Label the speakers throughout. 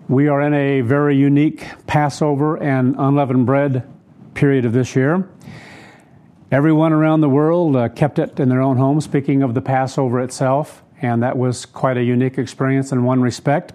Speaker 1: We are in a very unique Passover and unleavened bread period of this year. Everyone around the world kept it in their own home, speaking of the Passover itself, and that was quite a unique experience in one respect.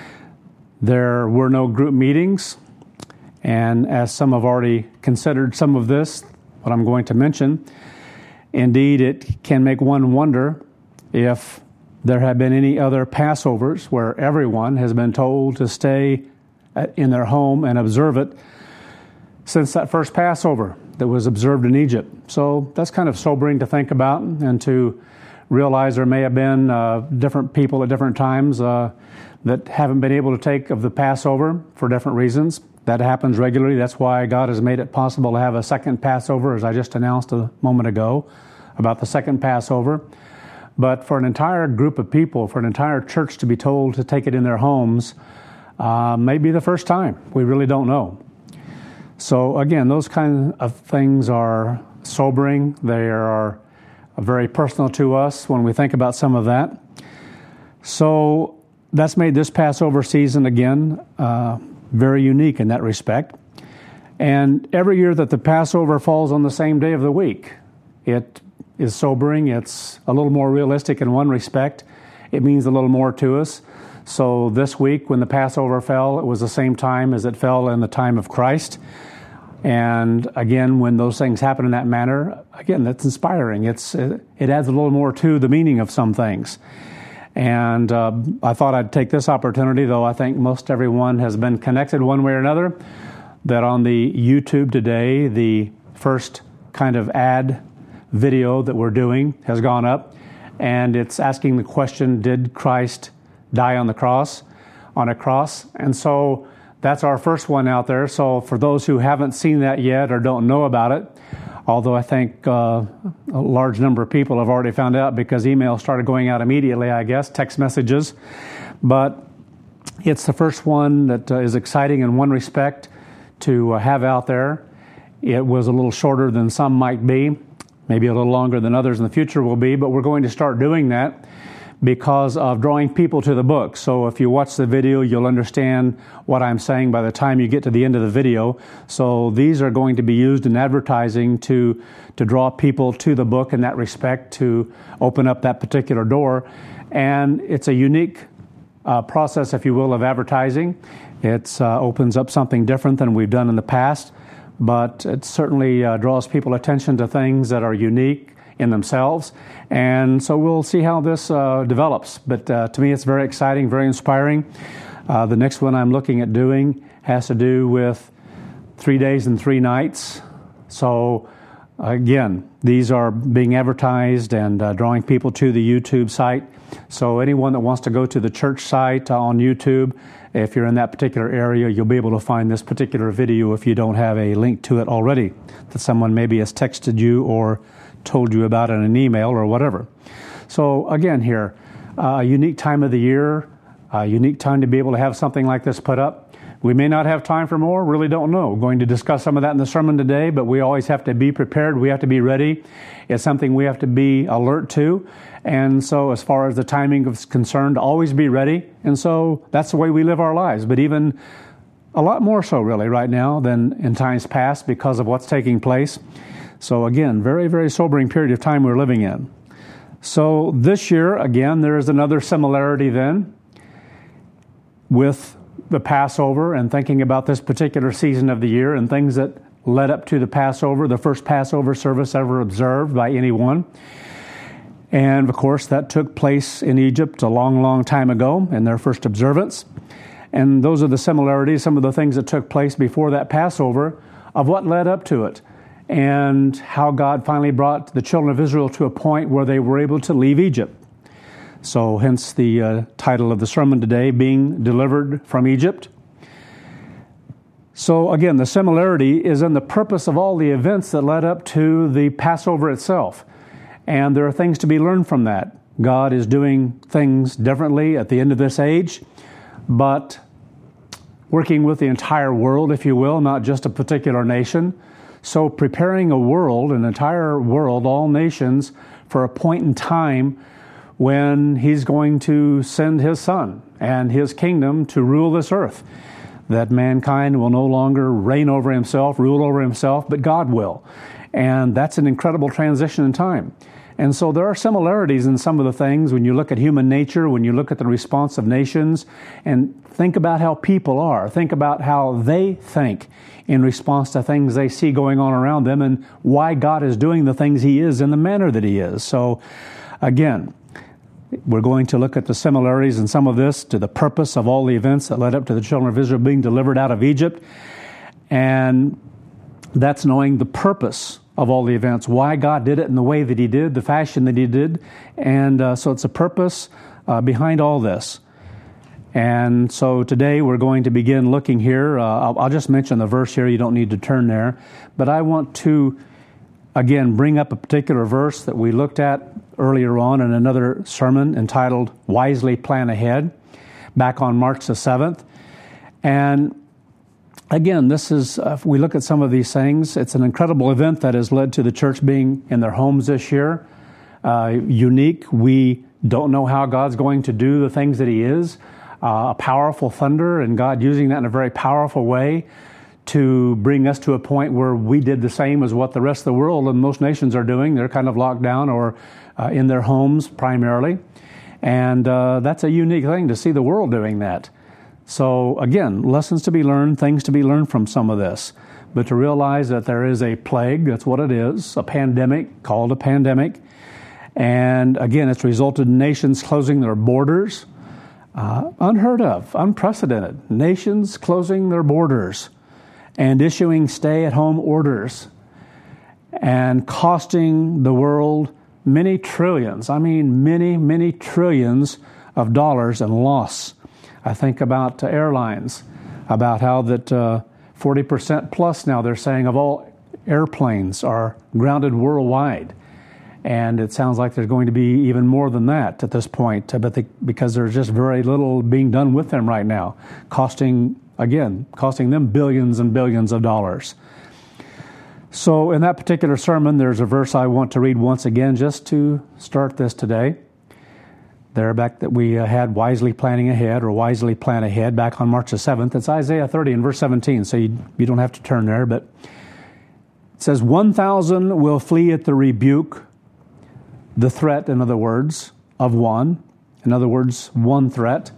Speaker 1: There were no group meetings, and as some have already considered some of this, what I'm going to mention, indeed it can make one wonder if there have been any other Passovers where everyone has been told to stay in their home and observe it since that first Passover that was observed in Egypt. So that's kind of sobering to think about and to realize there may have been different people at different times that haven't been able to take of the Passover for different reasons. That happens regularly. That's why God has made it possible to have a second Passover, as I just announced a moment ago about the second Passover. But for an entire group of people, for an entire church to be told to take it in their homes, may be the first time. We really don't know. So again, those kind of things are sobering. They are very personal to us when we think about some of that. So that's made this Passover season, again, very unique in that respect. And every year that the Passover falls on the same day of the week, it is sobering. It's a little more realistic in one respect. It means a little more to us. So this week when the Passover fell, it was the same time as it fell in the time of Christ. And again, when those things happen in that manner, again, that's inspiring. It adds a little more to the meaning of some things. And I thought I'd take this opportunity, though I think most everyone has been connected one way or another, that on the YouTube today, the first kind of ad video that we're doing has gone up, and it's asking the question, did Christ die on a cross? And so that's our first one out there. So for those who haven't seen that yet or don't know about it, although I think a large number of people have already found out because emails started going out immediately, I guess, text messages. But it's the first one that is exciting in one respect to have out there. It was a little shorter than some might be, maybe a little longer than others in the future will be, but we're going to start doing that because of drawing people to the book. So if you watch the video, you'll understand what I'm saying by the time you get to the end of the video. So these are going to be used in advertising to draw people to the book in that respect, to open up that particular door. And it's a unique process, if you will, of advertising. It opens up something different than we've done in the past, but it certainly draws people attention to things that are unique in themselves. And so we'll see how this develops. But to me, it's very exciting, very inspiring. The next one I'm looking at doing has to do with 3 days and 3 nights. So again, these are being advertised and drawing people to the YouTube site. So anyone that wants to go to the church site on YouTube, if you're in that particular area, you'll be able to find this particular video if you don't have a link to it already that someone maybe has texted you or told you about in an email or whatever. So again here, a unique time of the year, a unique time to be able to have something like this put up. We may not have time for more, really don't know. We're going to discuss some of that in the sermon today, but we always have to be prepared. We have to be ready. It's something we have to be alert to. And so as far as the timing is concerned, always be ready. And so that's the way we live our lives, but even a lot more so really right now than in times past because of what's taking place. So again, very, very sobering period of time we're living in. So this year, again, there is another similarity then with the Passover and thinking about this particular season of the year and things that led up to the Passover, the first Passover service ever observed by anyone. And of course, that took place in Egypt a long, long time ago in their first observance. And those are the similarities, some of the things that took place before that Passover of what led up to it and how God finally brought the children of Israel to a point where they were able to leave Egypt. So hence the title of the sermon today, Being Delivered from Egypt. So again, the similarity is in the purpose of all the events that led up to the Passover itself. And there are things to be learned from that. God is doing things differently at the end of this age, but working with the entire world, if you will, not just a particular nation. So preparing a world, an entire world, all nations, for a point in time when He's going to send His Son, and His kingdom to rule this earth. That mankind will no longer reign over himself, rule over himself, but God will. And that's an incredible transition in time. And so there are similarities in some of the things when you look at human nature, when you look at the response of nations, and think about how people are. Think about how they think in response to things they see going on around them and why God is doing the things He is in the manner that He is. So, again, we're going to look at the similarities in some of this to the purpose of all the events that led up to the children of Israel being delivered out of Egypt. And that's knowing the purpose of all the events, why God did it in the way that He did, the fashion that He did. And so it's a purpose behind all this. And so today we're going to begin looking here. I'll just mention the verse here. You don't need to turn there. But I want to, again, bring up a particular verse that we looked at earlier on in another sermon entitled Wisely Plan Ahead, back on March the 7th. And again, this is, if we look at some of these things, it's an incredible event that has led to the church being in their homes this year. Unique. We don't know how God's going to do the things that He is. A powerful thunder, and God using that in a very powerful way to bring us to a point where we did the same as what the rest of the world and most nations are doing. They're kind of locked down or in their homes primarily. And that's a unique thing to see the world doing that. So again, lessons to be learned, things to be learned from some of this. But to realize that there is a plague, that's what it is, a pandemic, called a pandemic. And again, it's resulted in nations closing their borders. Unheard of, unprecedented. Nations closing their borders and issuing stay-at-home orders and costing the world many trillions, many trillions of dollars in loss. I think about airlines, about how that 40% plus now they're saying of all airplanes are grounded worldwide. And it sounds like there's going to be even more than that at this point, because there's just very little being done with them right now, costing them billions and billions of dollars. So in that particular sermon, there's a verse I want to read once again just to start this today. There back that we had wisely planning ahead, or wisely plan ahead, back on March the 7th. It's Isaiah 30 and verse 17, so you don't have to turn there, but it says, 1,000 will flee at the rebuke, the threat, in other words, of one. In other words, one threat.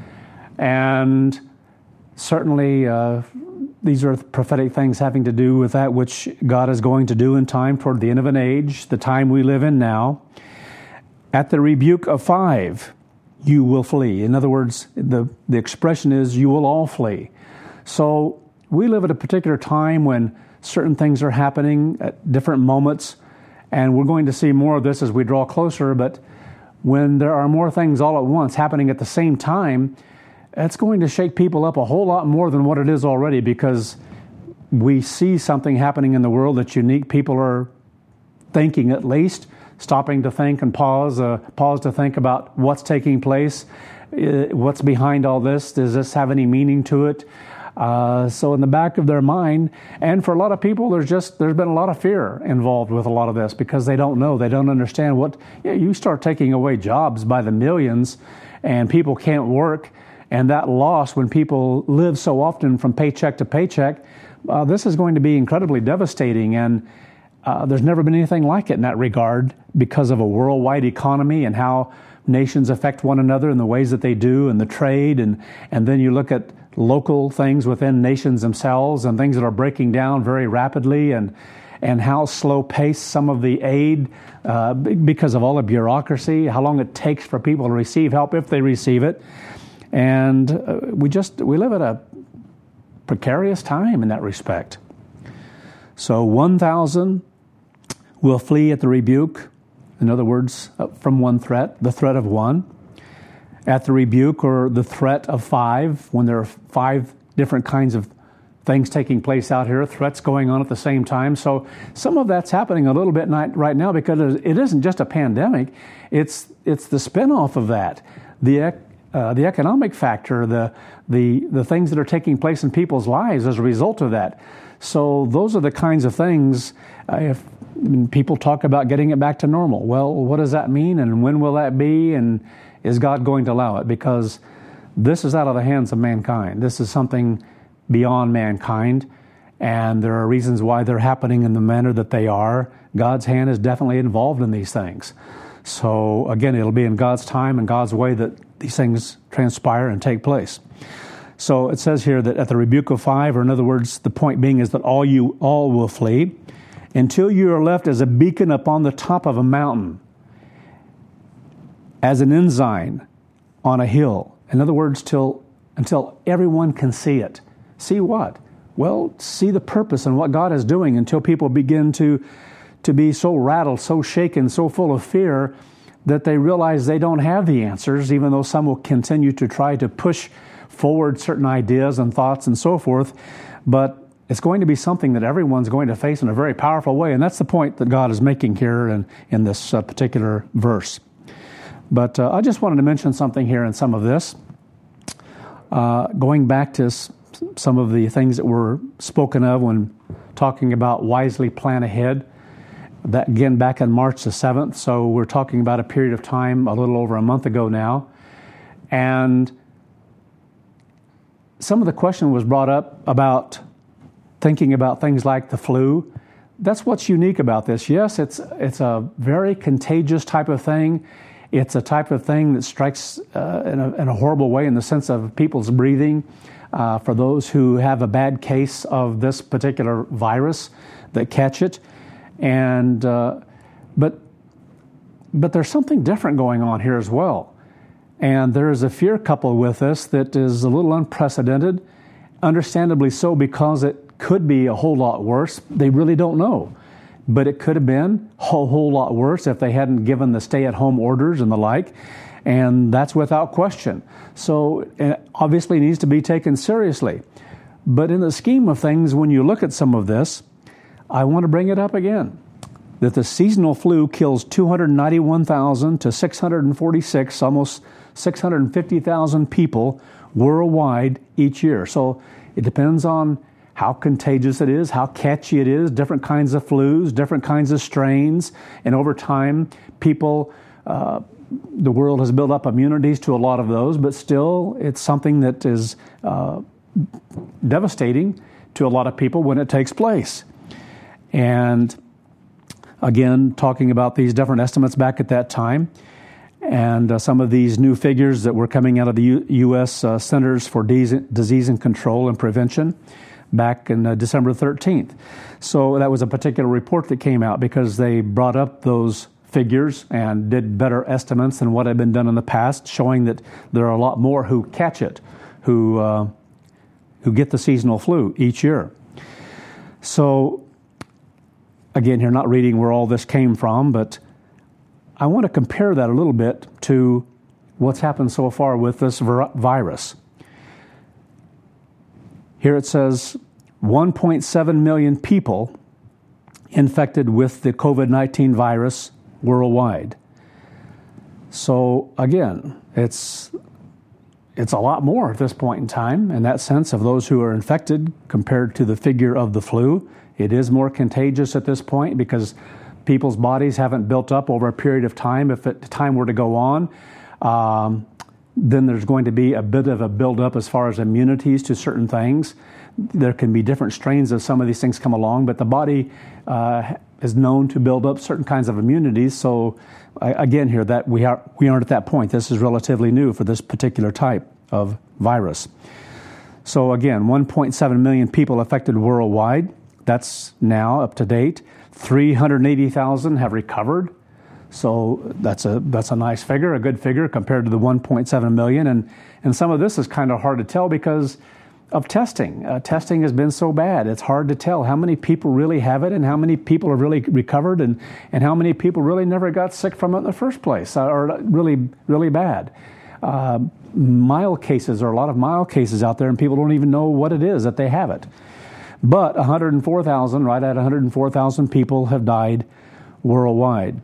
Speaker 1: And certainly these are prophetic things having to do with that which God is going to do in time toward the end of an age, the time we live in now. At the rebuke of 5, you will flee. In other words, the expression is you will all flee. So we live at a particular time when certain things are happening at different moments. And we're going to see more of this as we draw closer, but when there are more things all at once happening at the same time, it's going to shake people up a whole lot more than what it is already, because we see something happening in the world that's unique. People are thinking, at least, stopping to think and pause to think about what's taking place, what's behind all this. Does this have any meaning to it? So in the back of their mind, and for a lot of people, there's been a lot of fear involved with a lot of this, because they don't know, they don't understand you start taking away jobs by the millions and people can't work, and that loss when people live so often from paycheck to paycheck, this is going to be incredibly devastating, and there's never been anything like it in that regard, because of a worldwide economy and how nations affect one another in the ways that they do, and the trade, and then you look at local things within nations themselves and things that are breaking down very rapidly, and how slow-paced some of the aid, because of all the bureaucracy, how long it takes for people to receive help if they receive it. And we live at a precarious time in that respect. So 1,000 will flee at the rebuke. In other words, from one threat, the threat of one. At the rebuke, or the threat of 5, when there are 5 different kinds of things taking place out here, threats going on at the same time. So some of that's happening a little bit right now, because it isn't just a pandemic. It's the spinoff of that, the economic factor, the things that are taking place in people's lives as a result of that. So those are the kinds of things. If people talk about getting it back to normal, well, what does that mean, and when will that be, and is God going to allow it? Because this is out of the hands of mankind. This is something beyond mankind, and there are reasons why they're happening in the manner that they are. God's hand is definitely involved in these things. So again, it'll be in God's time and God's way that these things transpire and take place. So it says here that at the rebuke of 5, or in other words, the point being is that all will flee, until you are left as a beacon upon the top of a mountain, as an ensign on a hill. In other words, until everyone can see it. See what? Well, see the purpose and what God is doing, until people begin to be so rattled, so shaken, so full of fear that they realize they don't have the answers, even though some will continue to try to push forward certain ideas and thoughts and so forth. But it's going to be something that everyone's going to face in a very powerful way. And that's the point that God is making here in this particular verse. But I just wanted to mention something here in some of this. Going back to some of the things that were spoken of when talking about wisely plan ahead. That again back on March the 7th. So we're talking about a period of time a little over a month ago now. And some of the question was brought up about thinking about things like the flu. That's what's unique about this. Yes, it's a very contagious type of thing. It's a type of thing that strikes in a horrible way in the sense of people's breathing. For those who have a bad case of this particular virus that catch it. And but there's something different going on here as well. And there is a fear coupled with this that is a little unprecedented, understandably so, because it could be a whole lot worse. They really don't know. But it could have been a whole lot worse if they hadn't given the stay-at-home orders and the like. And that's without question. So it obviously needs to be taken seriously. But in the scheme of things, when you look at some of this, I want to bring it up again, that the seasonal flu kills 291,000 to 646, almost 650,000 people worldwide each year. So it depends on how contagious it is, how catchy it is, different kinds of flus, different kinds of strains. And over time, people, the world has built up immunities to a lot of those, but still it's something that is devastating to a lot of people when it takes place. And again, talking about these different estimates back at that time, and some of these new figures that were coming out of the U.S. Centers for Disease and Control and Prevention back in December 13th. So that was a particular report that came out because they brought up those figures and did better estimates than what had been done in the past, showing that there are a lot more who catch it, who get the seasonal flu each year. So again, here, not reading where all this came from, but I want to compare that a little bit to what's happened so far with this virus. Here it says 1.7 million people infected with the COVID-19 virus worldwide. So again, it's a lot more at this point in time in that sense of those who are infected compared to the figure of the flu. It is more contagious at this point because people's bodies haven't built up over a period of time. If time were to go on, then there's going to be a bit of a buildup as far as immunities to certain things. There can be different strains of some of these things come along, but the body is known to build up certain kinds of immunities. So again here, that we aren't at that point. This is relatively new for this particular type of virus. So again, 1.7 million people affected worldwide. That's now up to date. 380,000 have recovered. So that's a nice figure, a good figure compared to the 1.7 million. And some of this is kind of hard to tell because of testing. Testing has been so bad. It's hard to tell how many people really have it and how many people are really recovered and how many people really never got sick from it in the first place or really, really bad. Mild cases, or a lot of mild cases out there, and people don't even know what it is that they have it. But 104,000, right at 104,000 people have died worldwide.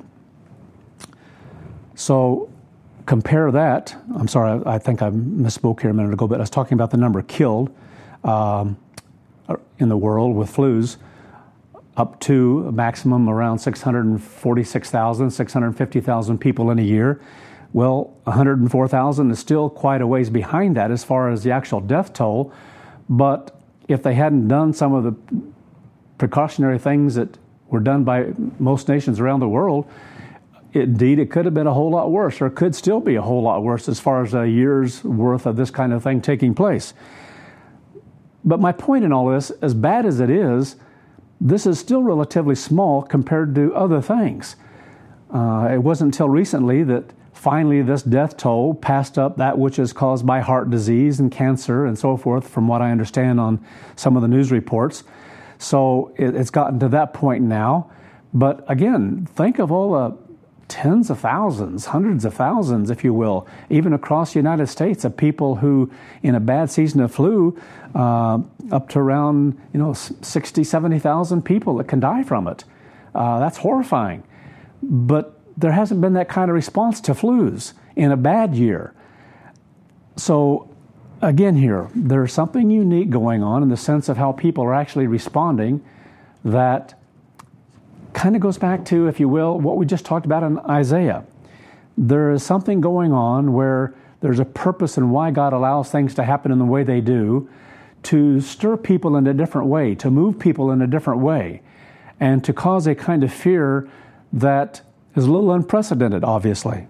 Speaker 1: So compare that. I'm sorry, I think I misspoke here a minute ago, but I was talking about the number killed in the world with flus, up to a maximum around 646,000, 650,000 people in a year. Well, 104,000 is still quite a ways behind that as far as the actual death toll. But if they hadn't done some of the precautionary things that were done by most nations around the world, indeed, it could have been a whole lot worse, or could still be a whole lot worse as far as a year's worth of this kind of thing taking place. But my point in all this, as bad as it is, this is still relatively small compared to other things. It wasn't until recently that finally this death toll passed up that which is caused by heart disease and cancer and so forth, from what I understand on some of the news reports. So it's gotten to that point now. But again, think of all the tens of thousands, hundreds of thousands, if you will, even across the United States, of people who, in a bad season of flu, up to around 60, 70,000 people that can die from it. That's horrifying. But there hasn't been that kind of response to flus in a bad year. So again here, there's something unique going on in the sense of how people are actually responding that kind of goes back to, if you will, what we just talked about in Isaiah. There is something going on where there's a purpose in why God allows things to happen in the way they do, to stir people in a different way, to move people in a different way, and to cause a kind of fear that is a little unprecedented, obviously.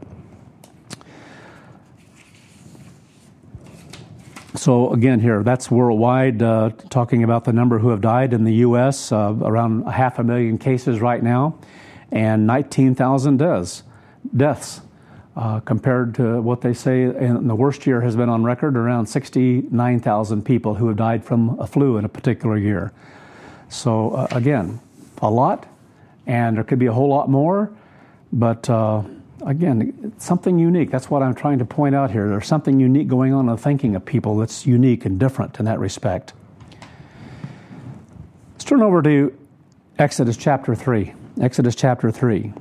Speaker 1: So again here, that's worldwide, talking about the number who have died in the U.S., around 500,000 cases right now, and 19,000 deaths, compared to what they say in the worst year has been on record, around 69,000 people who have died from a flu in a particular year. So again, a lot, and there could be a whole lot more, but again, it's something unique. That's what I'm trying to point out here. There's something unique going on in the thinking of people that's unique and different in that respect. Let's turn over to Exodus chapter 3. Exodus chapter 3.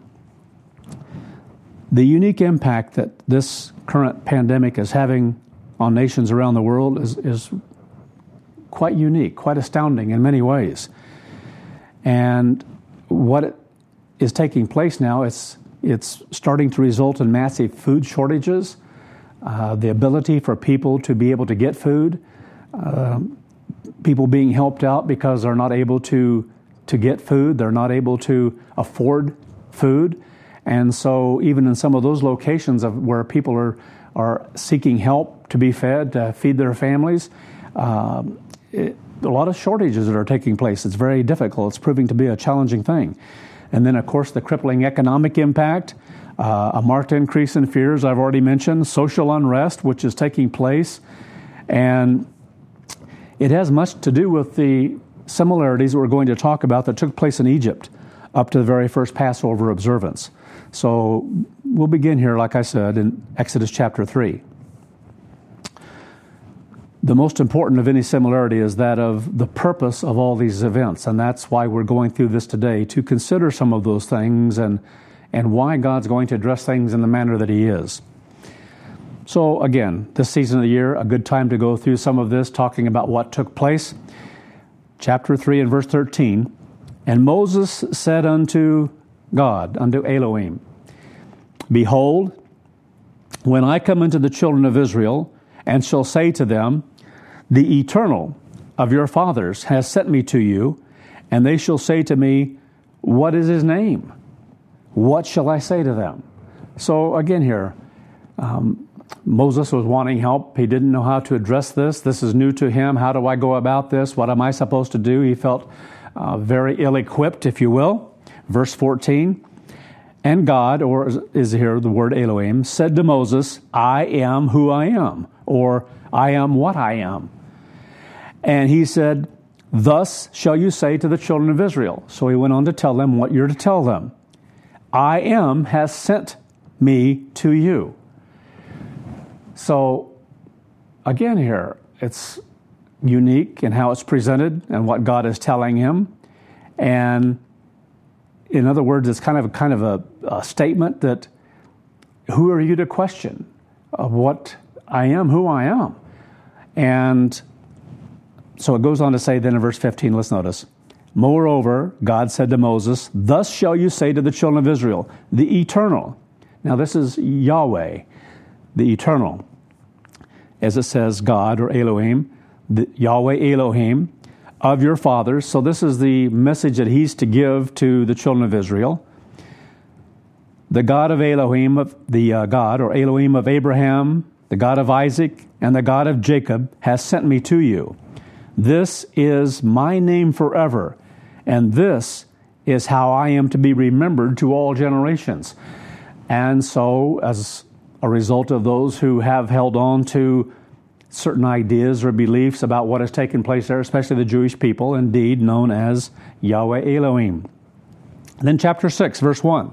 Speaker 1: The unique impact that this current pandemic is having on nations around the world is quite unique, quite astounding in many ways. And what is taking place now, it's starting to result in massive food shortages, the ability for people to be able to get food, people being helped out because they're not able to get food, they're not able to afford food. And so even in some of those locations of where people are seeking help to be fed, to feed their families, a lot of shortages that are taking place. It's very difficult. It's proving to be a challenging thing. And then, of course, the crippling economic impact, a marked increase in fears, I've already mentioned, social unrest, which is taking place. And it has much to do with the similarities that we're going to talk about that took place in Egypt up to the very first Passover observance. So we'll begin here, like I said, in Exodus chapter 3. The most important of any similarity is that of the purpose of all these events, and that's why we're going through this today, to consider some of those things and why God's going to address things in the manner that He is. So again, this season of the year, a good time to go through some of this, talking about what took place. Chapter 3 and verse 13, "And Moses said unto God," unto Elohim, "Behold, when I come unto the children of Israel, and shall say to them, The Eternal of your fathers has sent me to you, and they shall say to me, What is His name? What shall I say to them?" So again here, Moses was wanting help. He didn't know how to address this. This is new to him. How do I go about this? What am I supposed to do? He felt very ill-equipped, if you will. Verse 14, "And God," or is here the word Elohim, "said to Moses, I am who I am," or "I am what I am. And He said, "Thus shall you say to the children of Israel." So He went on to tell them what you're to tell them. "I am has sent me to you." So again here, it's unique in how it's presented and what God is telling him. And in other words, it's kind of a statement that, who are you to question of what I am, who I am? And so it goes on to say then in verse 15, let's notice, "Moreover, God said to Moses, Thus shall you say to the children of Israel, the Eternal." Now this is Yahweh. the eternal. As it says, God or Elohim, Yahweh Elohim, of your fathers. So this is the message that he's to give to the children of Israel. The God of Elohim, God or Elohim of Abraham, the God of Isaac, and the God of Jacob has sent me to you. This is my name forever, and this is how I am to be remembered to all generations. And so, as a result of those who have held on to certain ideas or beliefs about what has taken place there, especially the Jewish people, indeed known as Yahweh Elohim. Then chapter 6, verse 1.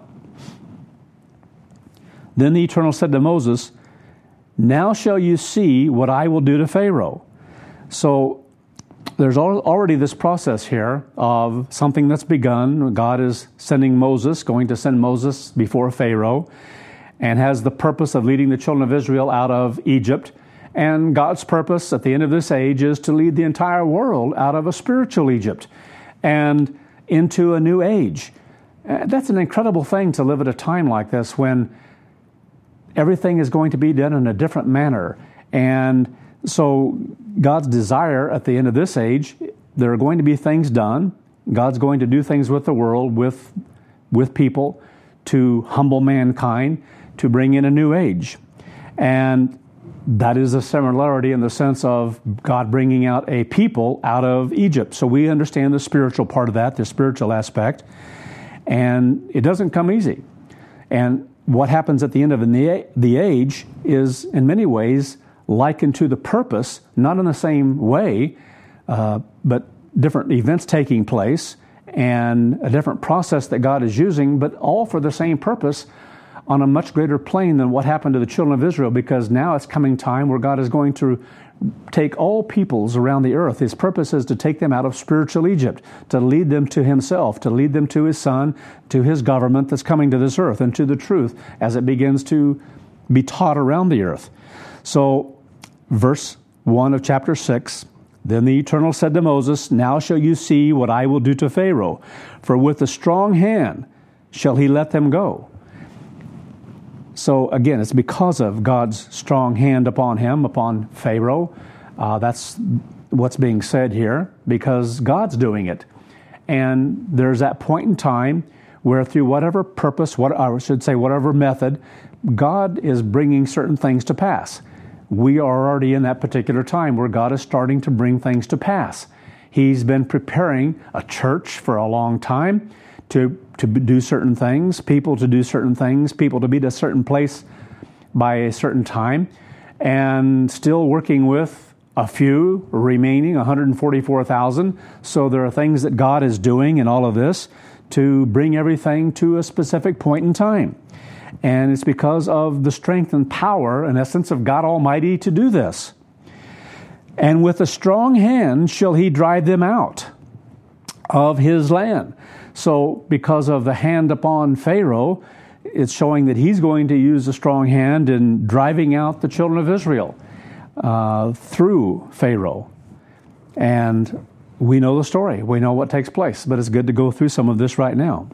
Speaker 1: Then the Eternal said to Moses, now shall you see what I will do to Pharaoh. So there's already this process here of something that's begun. God is going to send Moses before Pharaoh, and has the purpose of leading the children of Israel out of Egypt. And God's purpose at the end of this age is to lead the entire world out of a spiritual Egypt and into a new age. That's an incredible thing to live at a time like this when everything is going to be done in a different manner. And so God's desire at the end of this age, there are going to be things done. God's going to do things with the world, with people, to humble mankind, to bring in a new age. And that is a similarity in the sense of God bringing out a people out of Egypt. So we understand the spiritual part of that, the spiritual aspect. And it doesn't come easy. And what happens at the end of the age is, in many ways, likened to the purpose, not in the same way, but different events taking place and a different process that God is using, but all for the same purpose on a much greater plane than what happened to the children of Israel, because now it's coming time where God is going to take all peoples around the earth. His purpose is to take them out of spiritual Egypt, to lead them to himself, to lead them to his Son, to his government that's coming to this earth, and to the truth as it begins to be taught around the earth. So, verse 1 of chapter 6, then the Eternal said to Moses, now shall you see what I will do to Pharaoh, for with a strong hand shall he let them go. So again, it's because of God's strong hand upon him, upon Pharaoh. That's what's being said here, because God's doing it. And there's that point in time where through whatever purpose, whatever method, God is bringing certain things to pass. We are already in that particular time where God is starting to bring things to pass. He's been preparing a church for a long time to do certain things, people to do certain things, people to be at a certain place by a certain time, and still working with a few remaining, 144,000. So there are things that God is doing in all of this to bring everything to a specific point in time. And it's because of the strength and power, in essence, of God Almighty to do this. And with a strong hand shall he drive them out of his land. So because of the hand upon Pharaoh, it's showing that he's going to use a strong hand in driving out the children of Israel through Pharaoh. And we know the story. We know what takes place. But it's good to go through some of this right now.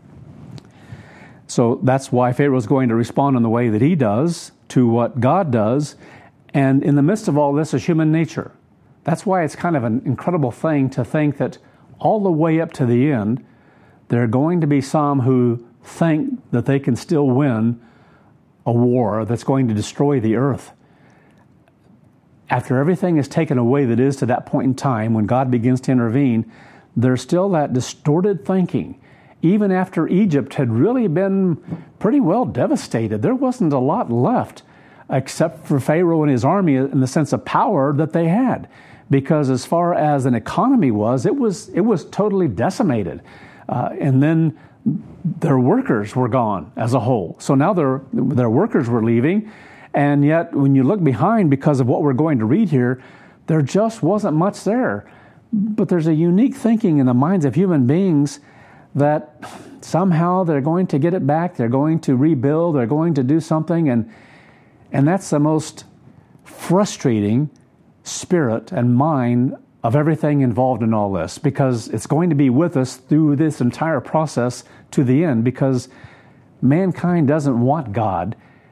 Speaker 1: So that's why Pharaoh is going to respond in the way that he does to what God does. And in the midst of all this is human nature. That's why it's kind of an incredible thing to think that all the way up to the end, there are going to be some who think that they can still win a war that's going to destroy the earth. After everything is taken away that is to that point in time when God begins to intervene, there's still that distorted thinking. Even after Egypt had really been pretty well devastated, there wasn't a lot left except for Pharaoh and his army in the sense of power that they had. Because as far as an economy was, it was totally decimated. And then their workers were gone as a whole. So now their workers were leaving. And yet, when you look behind, because of what we're going to read here, there just wasn't much there. But there's a unique thinking in the minds of human beings that somehow they're going to get it back, they're going to rebuild, they're going to do something. And that's the most frustrating spirit and mind of everything involved in all this, because it's going to be with us through this entire process to the end, because mankind doesn't want God,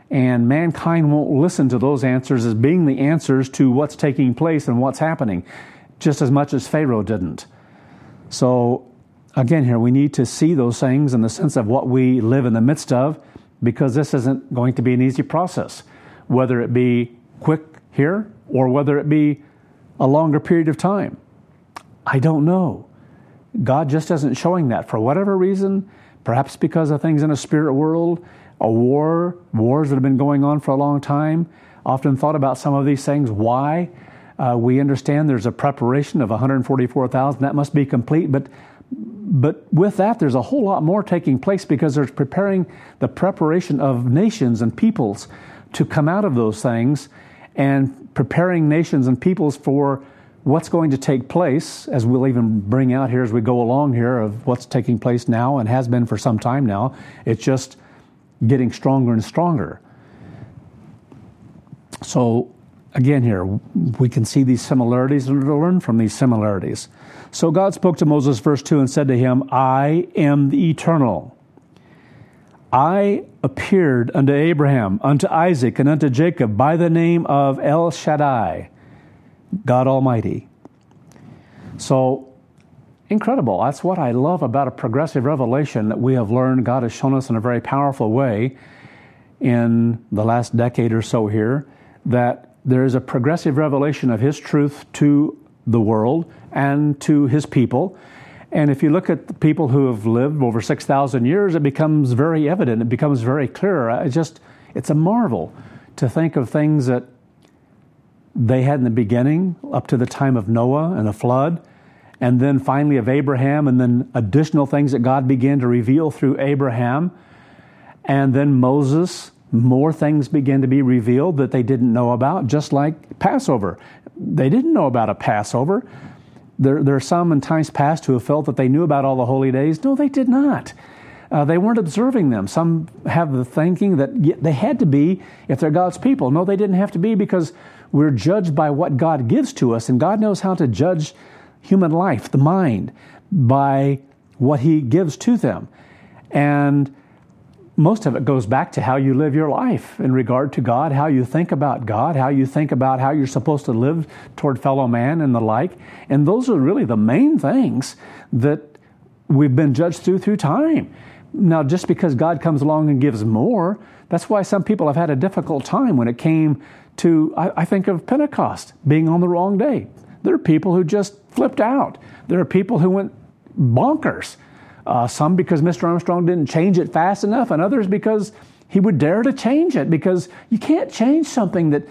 Speaker 1: And mankind won't listen to those answers as being the answers to what's taking place and what's happening, just as much as Pharaoh didn't. So, again, here we need to see those things in the sense of what we live in the midst of, because this isn't going to be an easy process, whether it be quick here or whether it be a longer period of time. I don't know. God just isn't showing that for whatever reason, perhaps because of things in a spirit world, wars that have been going on for a long time. Often thought about some of these things. Why? We understand there's a preparation of 144,000. That must be complete. But with that, there's a whole lot more taking place, because there's the preparation of nations and peoples to come out of those things, and preparing nations and peoples for what's going to take place, as we'll even bring out here as we go along here, of what's taking place now and has been for some time now. It's just getting stronger and stronger. So again here, we can see these similarities and learn from these similarities. So God spoke to Moses, verse 2, and said to him, I am the Eternal. I appeared unto Abraham, unto Isaac, and unto Jacob by the name of El Shaddai, God Almighty. So, incredible. That's what I love about a progressive revelation that we have learned. God has shown us in a very powerful way in the last decade or so here, that there is a progressive revelation of His truth to the world and to His people. And if you look at the people who have lived over 6,000 years, it becomes very evident. It becomes very clear. It's a marvel to think of things that they had in the beginning, up to the time of Noah and the flood, and then finally of Abraham, and then additional things that God began to reveal through Abraham. And then Moses, more things began to be revealed that they didn't know about, just like Passover. They didn't know about a Passover. There are some in times past who have felt that they knew about all the holy days. No, they did not. They weren't observing them. Some have the thinking that they had to be if they're God's people. No, they didn't have to be, because we're judged by what God gives to us, and God knows how to judge human life, the mind, by what He gives to them. And most of it goes back to how you live your life in regard to God, how you think about God, how you think about how you're supposed to live toward fellow man and the like. And those are really the main things that we've been judged through time. Now, just because God comes along and gives more, that's why some people have had a difficult time when it came to, I think of Pentecost being on the wrong day. There are people who just flipped out. There are people who went bonkers. Some because Mr. Armstrong didn't change it fast enough, and others because he would dare to change it, because you can't change something that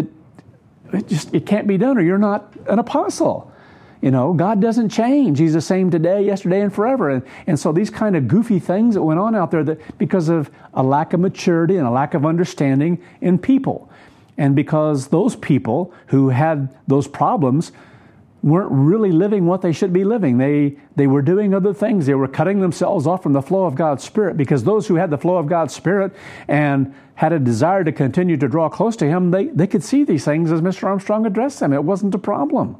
Speaker 1: it can't be done, or you're not an apostle. You know, God doesn't change. He's the same today, yesterday, and forever. And so these kind of goofy things that went on out there, that because of a lack of maturity and a lack of understanding in people, and because those people who had those problems weren't really living what they should be living. They were doing other things. They were cutting themselves off from the flow of God's Spirit, because those who had the flow of God's Spirit and had a desire to continue to draw close to Him, they could see these things as Mr. Armstrong addressed them. It wasn't a problem.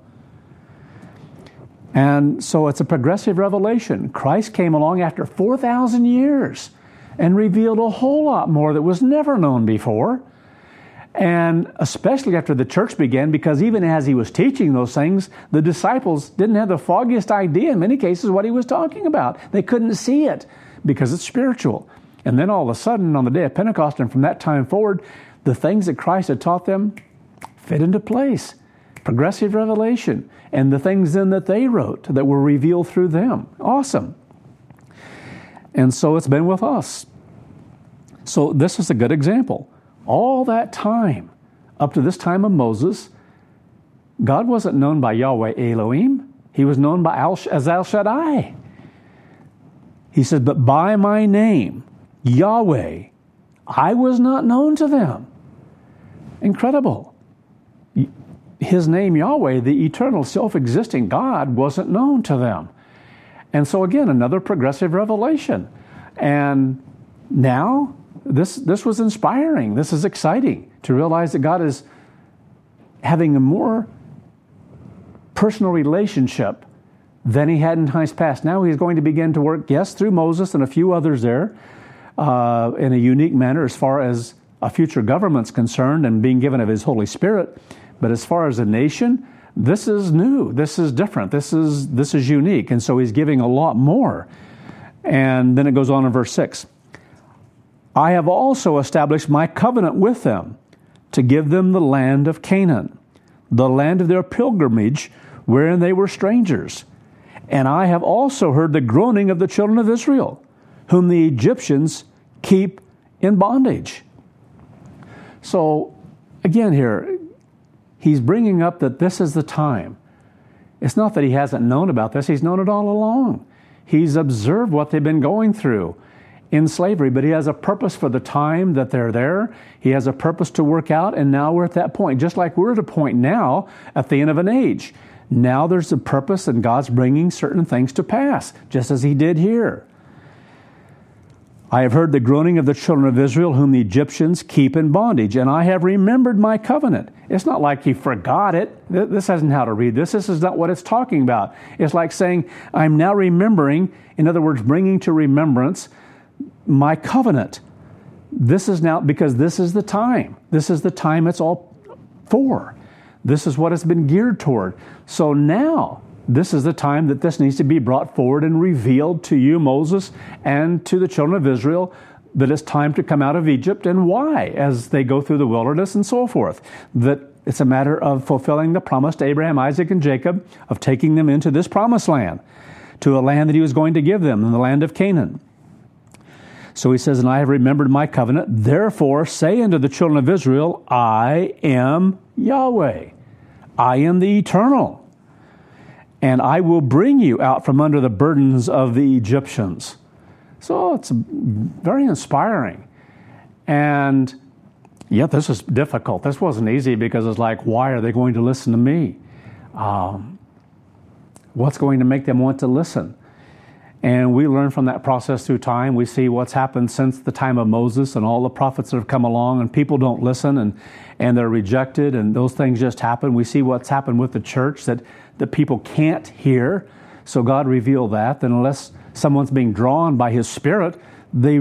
Speaker 1: And so it's a progressive revelation. Christ came along after 4,000 years and revealed a whole lot more that was never known before. And especially after the church began, because even as He was teaching those things, the disciples didn't have the foggiest idea in many cases what He was talking about. They couldn't see it because it's spiritual. And then all of a sudden on the day of Pentecost, and from that time forward, the things that Christ had taught them fit into place. Progressive revelation. And the things then that they wrote that were revealed through them. Awesome. And so it's been with us. So this is a good example. All that time, up to this time of Moses, God wasn't known by Yahweh Elohim. He was known by as El Shaddai. He said, but by my name, Yahweh, I was not known to them. Incredible. His name, Yahweh, the eternal self-existing God, wasn't known to them. And so again, another progressive revelation. And now, this was inspiring. This is exciting to realize that God is having a more personal relationship than He had in times past. Now He's going to begin to work, yes, through Moses and a few others there, in a unique manner as far as a future government's concerned and being given of His Holy Spirit. But as far as a nation, this is new. This is different. This is unique. And so He's giving a lot more. And then it goes on in verse 6. I have also established my covenant with them to give them the land of Canaan, the land of their pilgrimage, wherein they were strangers. And I have also heard the groaning of the children of Israel, whom the Egyptians keep in bondage. So, again here, He's bringing up that this is the time. It's not that He hasn't known about this. He's known it all along. He's observed what they've been going through in slavery, but He has a purpose for the time that they're there. He has a purpose to work out, and now we're at that point. Just like we're at a point now at the end of an age. Now there's a purpose, and God's bringing certain things to pass, just as He did here. I have heard the groaning of the children of Israel, whom the Egyptians keep in bondage, and I have remembered my covenant. It's not like He forgot it. This isn't how to read this. This is not what it's talking about. It's like saying, I'm now remembering, in other words, bringing to remembrance my covenant. This is now, because this is the time. This is the time it's all for. This is what it's been geared toward. So now, this is the time that this needs to be brought forward and revealed to you, Moses, and to the children of Israel, that it's time to come out of Egypt and why, as they go through the wilderness and so forth. That it's a matter of fulfilling the promise to Abraham, Isaac, and Jacob of taking them into this promised land, to a land that He was going to give them, in the land of Canaan. So He says, and I have remembered my covenant. Therefore say unto the children of Israel, I am Yahweh. I am the eternal. And I will bring you out from under the burdens of the Egyptians. So it's very inspiring. And yet this is difficult. This wasn't easy because it's like, why are they going to listen to me? What's going to make them want to listen? And we learn from that process through time. We see what's happened since the time of Moses and all the prophets that have come along, and people don't listen and they're rejected, and those things just happen. We see what's happened with the church, that people can't hear. So God revealed that unless someone's being drawn by His Spirit, they're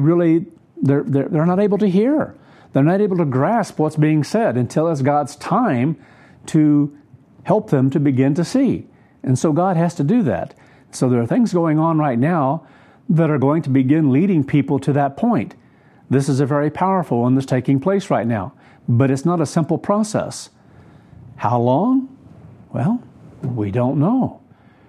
Speaker 1: not able to hear. They're not able to grasp what's being said until it's God's time to help them to begin to see. And so God has to do that. So there are things going on right now that are going to begin leading people to that point. This is a very powerful one that's taking place right now. But it's not a simple process. How long? Well, we don't know.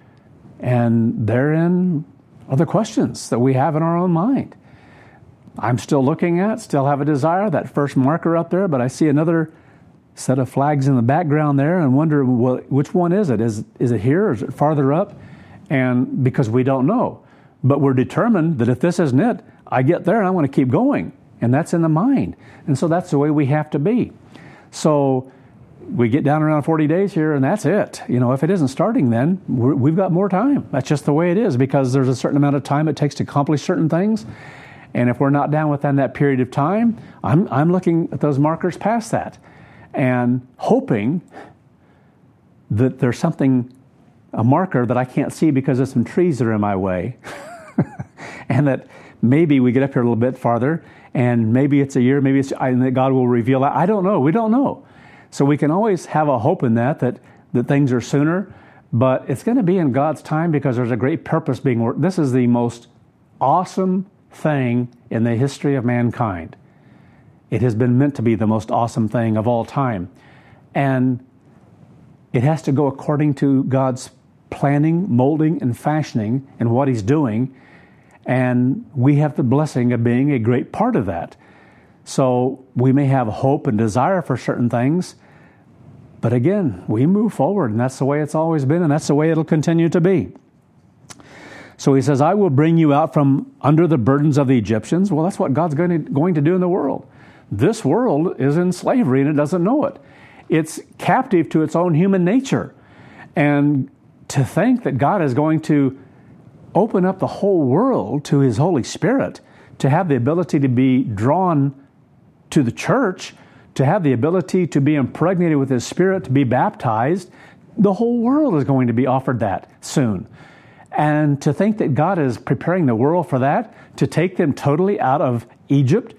Speaker 1: And therein are the questions that we have in our own mind. I'm still looking at, still have a desire, that first marker up there, but I see another set of flags in the background there and wonder, well, which one is it? Is it here or is it farther up? And because we don't know. But we're determined that if this isn't it, I get there and I want to keep going. And that's in the mind. And so that's the way we have to be. So we get down around 40 days here and that's it. You know, if it isn't starting then, we've got more time. That's just the way it is, because there's a certain amount of time it takes to accomplish certain things. And if we're not down within that period of time, I'm looking at those markers past that and hoping that there's something, a marker that I can't see because there's some trees that are in my way. And that maybe we get up here a little bit farther and maybe it's a year, maybe it's, and that God will reveal that. I don't know. We don't know. So we can always have a hope in that things are sooner, but it's going to be in God's time because there's a great purpose being worked. This is the most awesome thing in the history of mankind. It has been meant to be the most awesome thing of all time. And it has to go according to God's planning, molding, and fashioning and what He's doing. And we have the blessing of being a great part of that. So we may have hope and desire for certain things, but again, we move forward, and that's the way it's always been, and that's the way it'll continue to be. So He says, I will bring you out from under the burdens of the Egyptians. Well, that's what God's going to do in the world. This world is in slavery, and it doesn't know it. It's captive to its own human nature. And to think that God is going to open up the whole world to His Holy Spirit, to have the ability to be drawn to the church, to have the ability to be impregnated with His Spirit, to be baptized, the whole world is going to be offered that soon. And to think that God is preparing the world for that, to take them totally out of Egypt,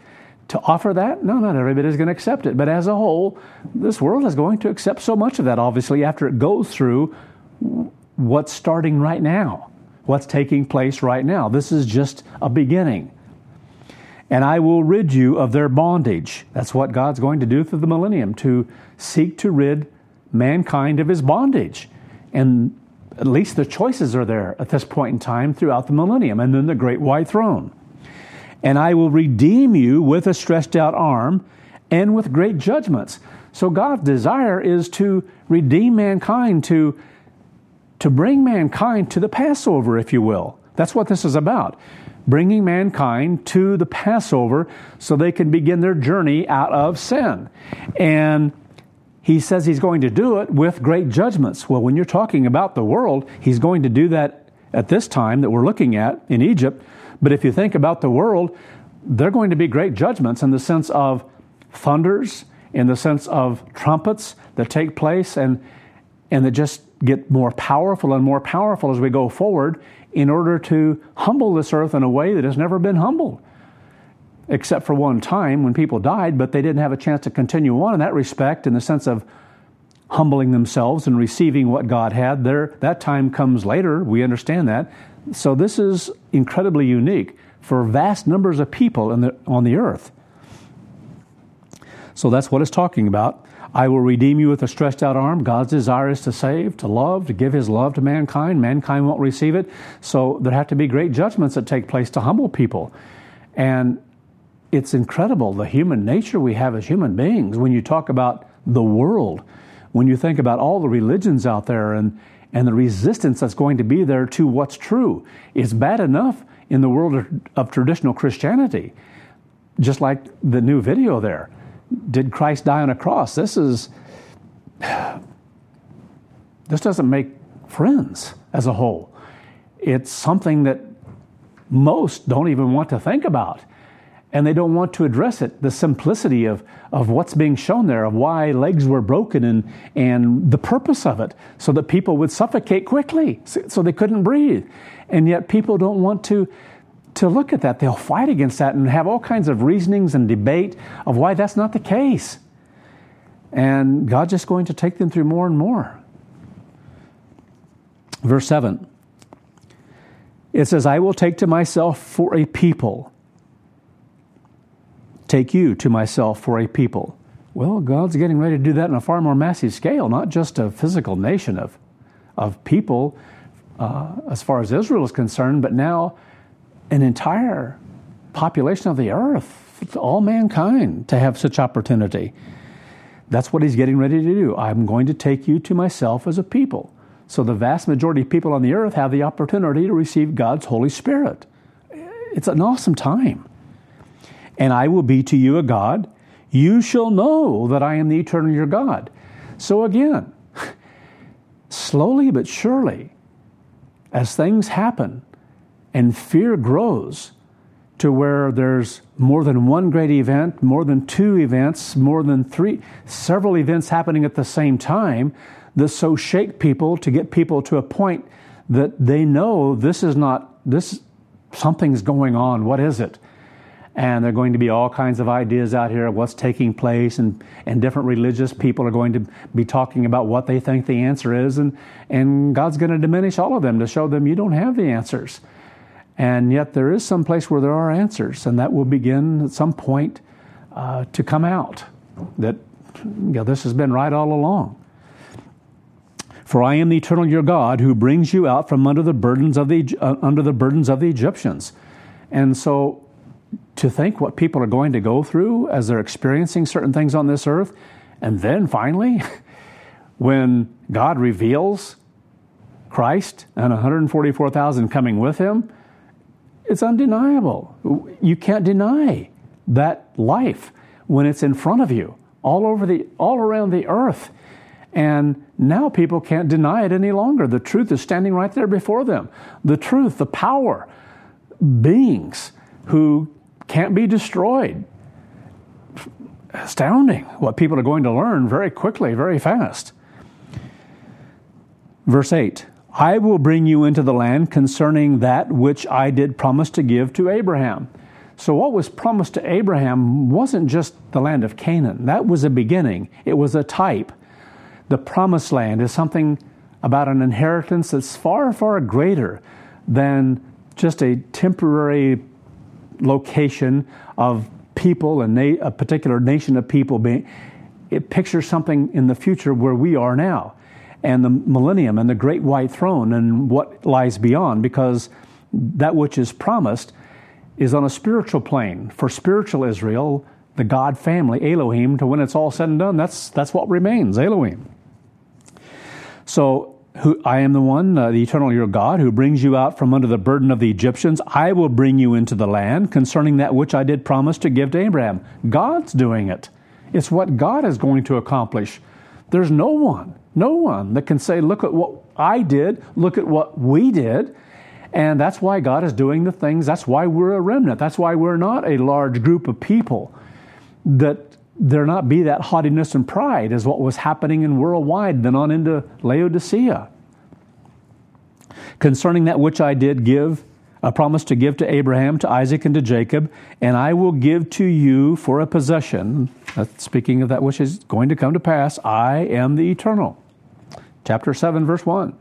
Speaker 1: to offer that? No, not everybody's going to accept it. But as a whole, this world is going to accept so much of that, obviously, after it goes through what's starting right now, what's taking place right now. This is just a beginning. And I will rid you of their bondage. That's what God's going to do through the millennium, to seek to rid mankind of his bondage. And at least the choices are there at this point in time throughout the millennium, and then the great white throne. And I will redeem you with a stretched out arm and with great judgments. So God's desire is to redeem mankind, to bring mankind to the Passover, if you will. That's what this is about. Bringing mankind to the Passover so they can begin their journey out of sin. And he says he's going to do it with great judgments. Well, when you're talking about the world, he's going to do that at this time that we're looking at in Egypt. But if you think about the world, there are going to be great judgments in the sense of thunders, in the sense of trumpets that take place and that just get more powerful and more powerful as we go forward, in order to humble this earth in a way that has never been humbled, except for one time when people died, but they didn't have a chance to continue on in that respect, in the sense of humbling themselves and receiving what God had. That time comes later. We understand that. So this is incredibly unique for vast numbers of people on the earth. So that's what it's talking about. I will redeem you with a stretched out arm. God's desire is to save, to love, to give his love to mankind. Mankind won't receive it. So there have to be great judgments that take place to humble people. And it's incredible, the human nature we have as human beings. When you talk about the world, when you think about all the religions out there and the resistance that's going to be there to what's true, it's bad enough in the world of traditional Christianity. Just like the new video there. Did Christ die on a cross? This doesn't make friends as a whole. It's something that most don't even want to think about. And they don't want to address it. The simplicity of what's being shown there, of why legs were broken and the purpose of it, so that people would suffocate quickly, so they couldn't breathe. And yet people don't want to look at that. They'll fight against that and have all kinds of reasonings and debate of why that's not the case. And God's just going to take them through more and more. Verse 7. It says, I will take to myself for a people. Take you to myself for a people. Well, God's getting ready to do that on a far more massive scale, not just a physical nation of people as far as Israel is concerned, but now an entire population of the earth, all mankind, to have such opportunity. That's what he's getting ready to do. I'm going to take you to myself as a people. So the vast majority of people on the earth have the opportunity to receive God's Holy Spirit. It's an awesome time. And I will be to you a God. You shall know that I am the eternal your God. So again, slowly but surely, as things happen, and fear grows to where there's more than one great event, more than two events, more than three, several events happening at the same time that so shake people to get people to a point that they know something's going on. What is it? And there are going to be all kinds of ideas out here of what's taking place, and different religious people are going to be talking about what they think the answer is, and God's going to diminish all of them to show them you don't have the answers. And yet there is some place where there are answers, and that will begin at some point to come out, that this has been right all along. For I am the eternal your God, who brings you out from under the burdens of the Egyptians. And so to think what people are going to go through as they're experiencing certain things on this earth, and then finally, when God reveals Christ and 144,000 coming with him, it's undeniable. You can't deny that life when it's in front of you, all around the earth. And now people can't deny it any longer. The truth is standing right there before them. The truth, the power, beings who can't be destroyed. Astounding what people are going to learn very quickly, very fast. Verse 8. I will bring you into the land concerning that which I did promise to give to Abraham. So what was promised to Abraham wasn't just the land of Canaan. That was a beginning. It was a type. The promised land is something about an inheritance that's far, far greater than just a temporary location of people and a particular nation of people. It pictures something in the future where we are now, and the millennium and the great white throne and what lies beyond, because that which is promised is on a spiritual plane. For spiritual Israel, the God family, Elohim, to when it's all said and done, that's what remains, Elohim. So, I am the one, the eternal your God, who brings you out from under the burden of the Egyptians. I will bring you into the land concerning that which I did promise to give to Abraham. God's doing it. It's what God is going to accomplish. There's no one that can say, look at what I did, look at what we did. And that's why God is doing the things. That's why we're a remnant. That's why we're not a large group of people. That there not be that haughtiness and pride is what was happening in worldwide, then on into Laodicea. Concerning that which I did give, a promise to give to Abraham, to Isaac, and to Jacob, and I will give to you for a possession. That's speaking of that which is going to come to pass. I am the Eternal. Chapter 7, verse 1.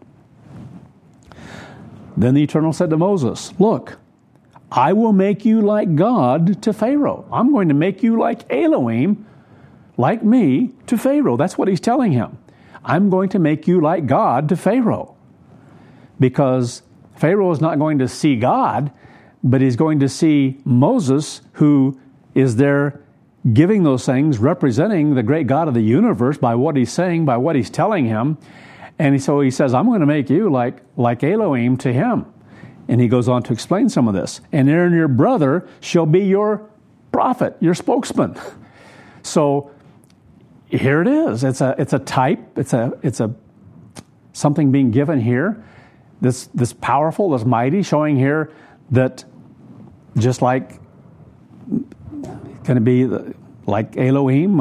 Speaker 1: Then the Eternal said to Moses, look, I will make you like God to Pharaoh. I'm going to make you like Elohim, like me, to Pharaoh. That's what he's telling him. I'm going to make you like God to Pharaoh. Because Pharaoh is not going to see God, but he's going to see Moses, who is there giving those things, representing the great God of the universe by what he's saying, by what he's telling him. And so he says, I'm going to make you like Elohim to him. And he goes on to explain some of this. And Aaron, your brother, shall be your prophet, your spokesman. So here it is. It's a type. It's a something being given here. This powerful, this mighty, showing here that just like going to be like Elohim,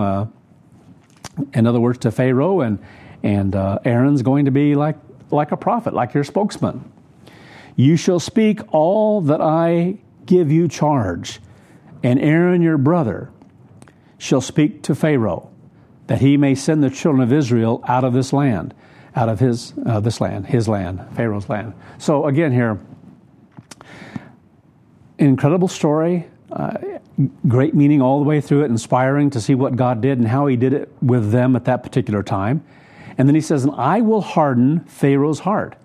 Speaker 1: in other words, to Pharaoh, and Aaron's going to be like a prophet, like your spokesman. You shall speak all that I give you charge, and Aaron your brother shall speak to Pharaoh, that he may send the children of Israel out of this land, out of his land, Pharaoh's land. So again here, incredible story, great meaning all the way through it, inspiring to see what God did and how he did it with them at that particular time. And then he says, and I will harden Pharaoh's heart.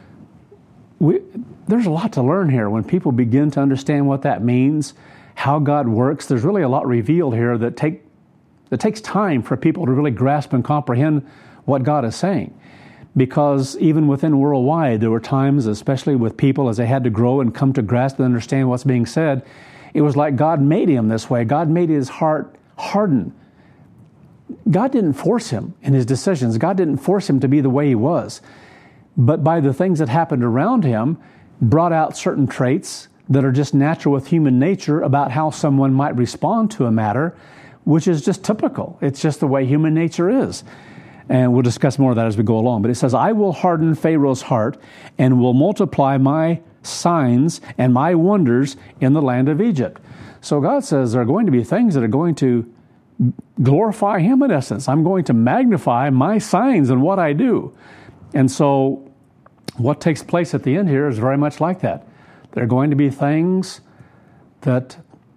Speaker 1: There's a lot to learn here when people begin to understand what that means, how God works. There's really a lot revealed here that takes time for people to really grasp and comprehend what God is saying. Because even within worldwide, there were times, especially with people as they had to grow and come to grasp and understand what's being said, it was like God made him this way. God made his heart harden. God didn't force him in his decisions. God didn't force him to be the way he was. But by the things that happened around him, brought out certain traits that are just natural with human nature about how someone might respond to a matter, which is just typical. It's just the way human nature is. And we'll discuss more of that as we go along. But it says, I will harden Pharaoh's heart and will multiply my signs and my wonders in the land of Egypt. So God says there are going to be things that are going to glorify him in essence. I'm going to magnify my signs and what I do. And so what takes place at the end here is very much like that. There are going to be things that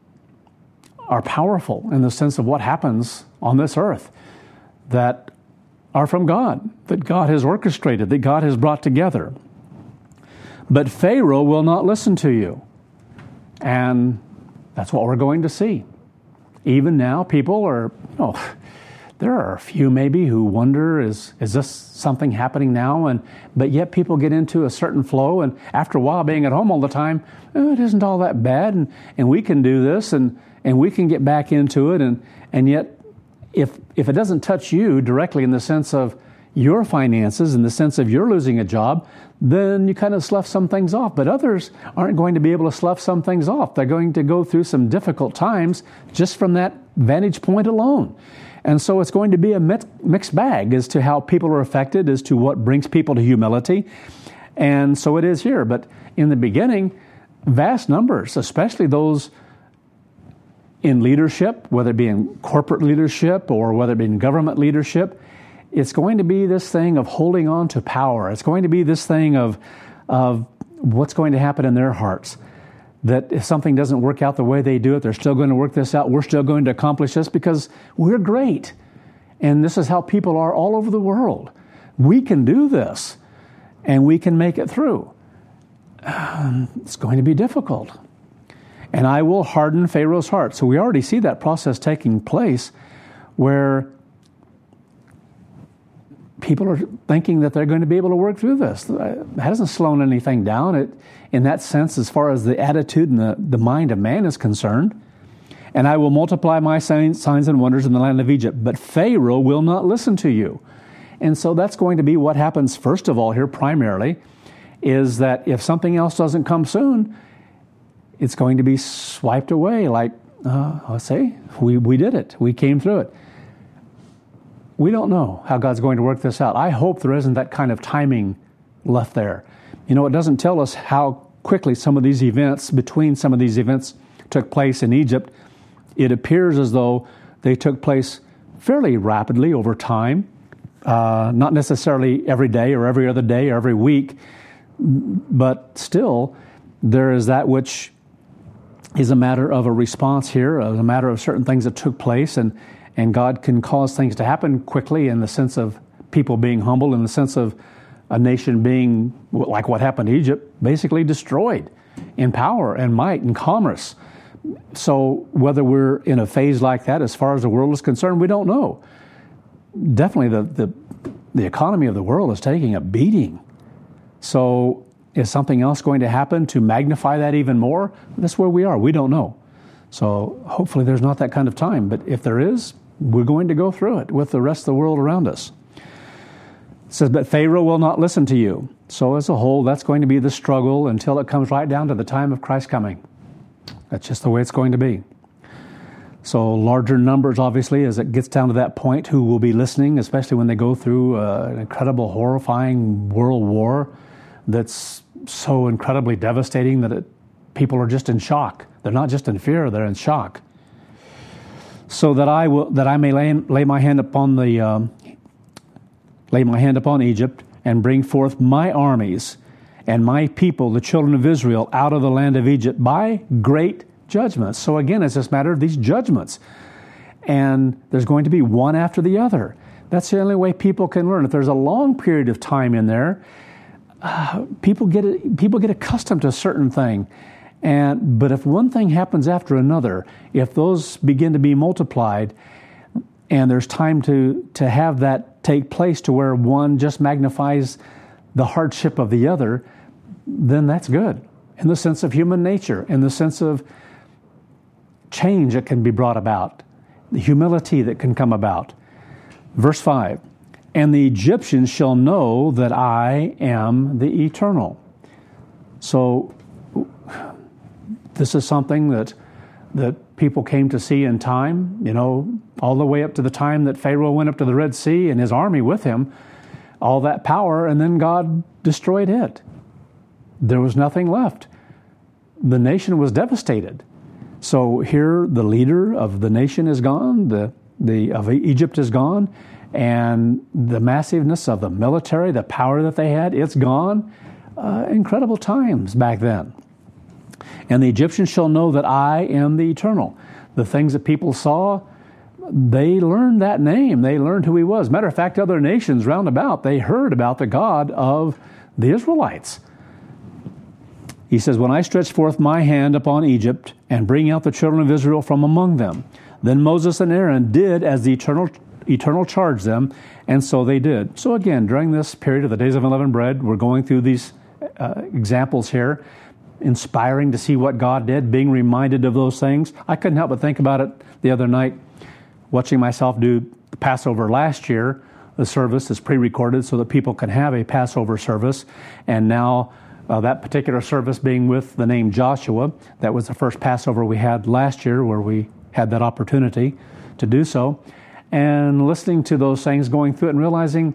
Speaker 1: are powerful in the sense of what happens on this earth that are from God, that God has orchestrated, that God has brought together. But Pharaoh will not listen to you. And that's what we're going to see. Even now, people are, there are a few maybe who wonder, is this something happening now? But yet people get into a certain flow, and after a while being at home all the time, it isn't all that bad, and we can do this, and we can get back into it, and yet if it doesn't touch you directly in the sense of your finances, in the sense of you're losing a job, then you kind of slough some things off. But others aren't going to be able to slough some things off. They're going to go through some difficult times just from that vantage point alone. And so it's going to be a mixed bag as to how people are affected, as to what brings people to humility. And so it is here. But in the beginning, vast numbers, especially those in leadership, whether it be in corporate leadership or whether it be in government leadership, it's going to be this thing of holding on to power. It's going to be this thing of what's going to happen in their hearts. That if something doesn't work out the way they do it, they're still going to work this out. We're still going to accomplish this because we're great. And this is how people are all over the world. We can do this, and we can make it through. It's going to be difficult. And I will harden Pharaoh's heart. So we already see that process taking place where people are thinking that they're going to be able to work through this. That hasn't slowed anything down in that sense as far as the attitude and the mind of man is concerned. And I will multiply my signs and wonders in the land of Egypt, but Pharaoh will not listen to you. And so that's going to be what happens first of all here primarily, is that if something else doesn't come soon, it's going to be swiped away like, let's say, we did it. We came through it. We don't know how God's going to work this out. I hope there isn't that kind of timing left there. You know, it doesn't tell us how quickly between some of these events took place in Egypt. It appears as though they took place fairly rapidly over time, not necessarily every day or every other day or every week, but still there is that which is a matter of a response here, a matter of certain things that took place, and God can cause things to happen quickly in the sense of people being humble, in the sense of a nation being, like what happened to Egypt, basically destroyed in power and might and commerce. So whether we're in a phase like that as far as the world is concerned, we don't know. Definitely the economy of the world is taking a beating. So is something else going to happen to magnify that even more? That's where we are. We don't know. So hopefully there's not that kind of time. But if there is, we're going to go through it with the rest of the world around us. It says, but Pharaoh will not listen to you. So as a whole, that's going to be the struggle until it comes right down to the time of Christ coming. That's just the way it's going to be. So larger numbers, obviously, as it gets down to that point, who will be listening, especially when they go through an incredible, horrifying world war that's so incredibly devastating that people are just in shock. They're not just in fear; they're in shock. So that I may lay my hand upon Egypt and bring forth my armies and my people, the children of Israel, out of the land of Egypt by great judgments. So again, it's just a matter of these judgments, and there's going to be one after the other. That's the only way people can learn. If there's a long period of time in there, people get accustomed to a certain thing. But if one thing happens after another, if those begin to be multiplied, and there's time to have that take place to where one just magnifies the hardship of the other, then that's good. In the sense of human nature, in the sense of change that can be brought about, the humility that can come about. Verse 5, and the Egyptians shall know that I am the Eternal. So this is something that people came to see in time, all the way up to the time that Pharaoh went up to the Red Sea and his army with him, all that power, and then God destroyed it. There was nothing left. The nation was devastated. So here the leader of the nation is gone, of Egypt is gone, and the massiveness of the military, the power that they had, it's gone. Incredible times back then. And the Egyptians shall know that I am the Eternal. The things that people saw, they learned that name. They learned who he was. Matter of fact, other nations round about, they heard about the God of the Israelites. He says, when I stretch forth my hand upon Egypt and bring out the children of Israel from among them, then Moses and Aaron did as the Eternal charged them, and so they did. So again, during this period of the days of unleavened bread, we're going through these examples here, inspiring to see what God did, being reminded of those things. I couldn't help but think about it the other night, watching myself do the Passover last year. The service is pre-recorded so that people can have a Passover service, and now that particular service being with the name Joshua. That was the first Passover we had last year where we had that opportunity to do so. And listening to those things, going through it and realizing,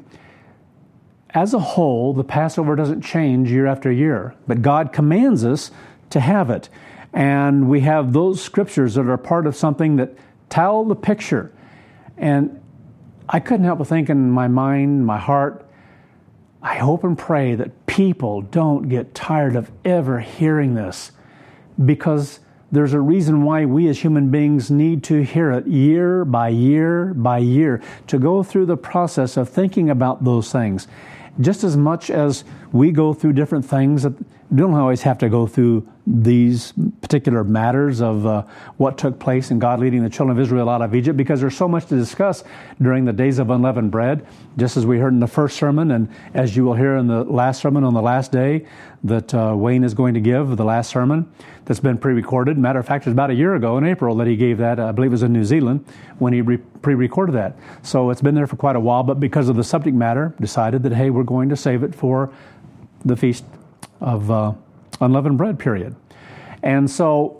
Speaker 1: as a whole, the Passover doesn't change year after year, but God commands us to have it. And we have those scriptures that are part of something that tell the picture. And I couldn't help but think in my mind, my heart, I hope and pray that people don't get tired of ever hearing this, because there's a reason why we as human beings need to hear it year by year by year, to go through the process of thinking about those things. Just as much as we go through different things, that we don't always have to go through these particular matters of what took place in God leading the children of Israel out of Egypt, because there's so much to discuss during the days of unleavened bread, just as we heard in the first sermon, and as you will hear in the last sermon on the last day that Wayne is going to give, the last sermon that's been pre-recorded. Matter of fact, it was about a year ago in April that he gave that. I believe it was in New Zealand when he pre-recorded that. So it's been there for quite a while, but because of the subject matter, decided that, hey, we're going to save it for the Feast of Unleavened Bread period. And so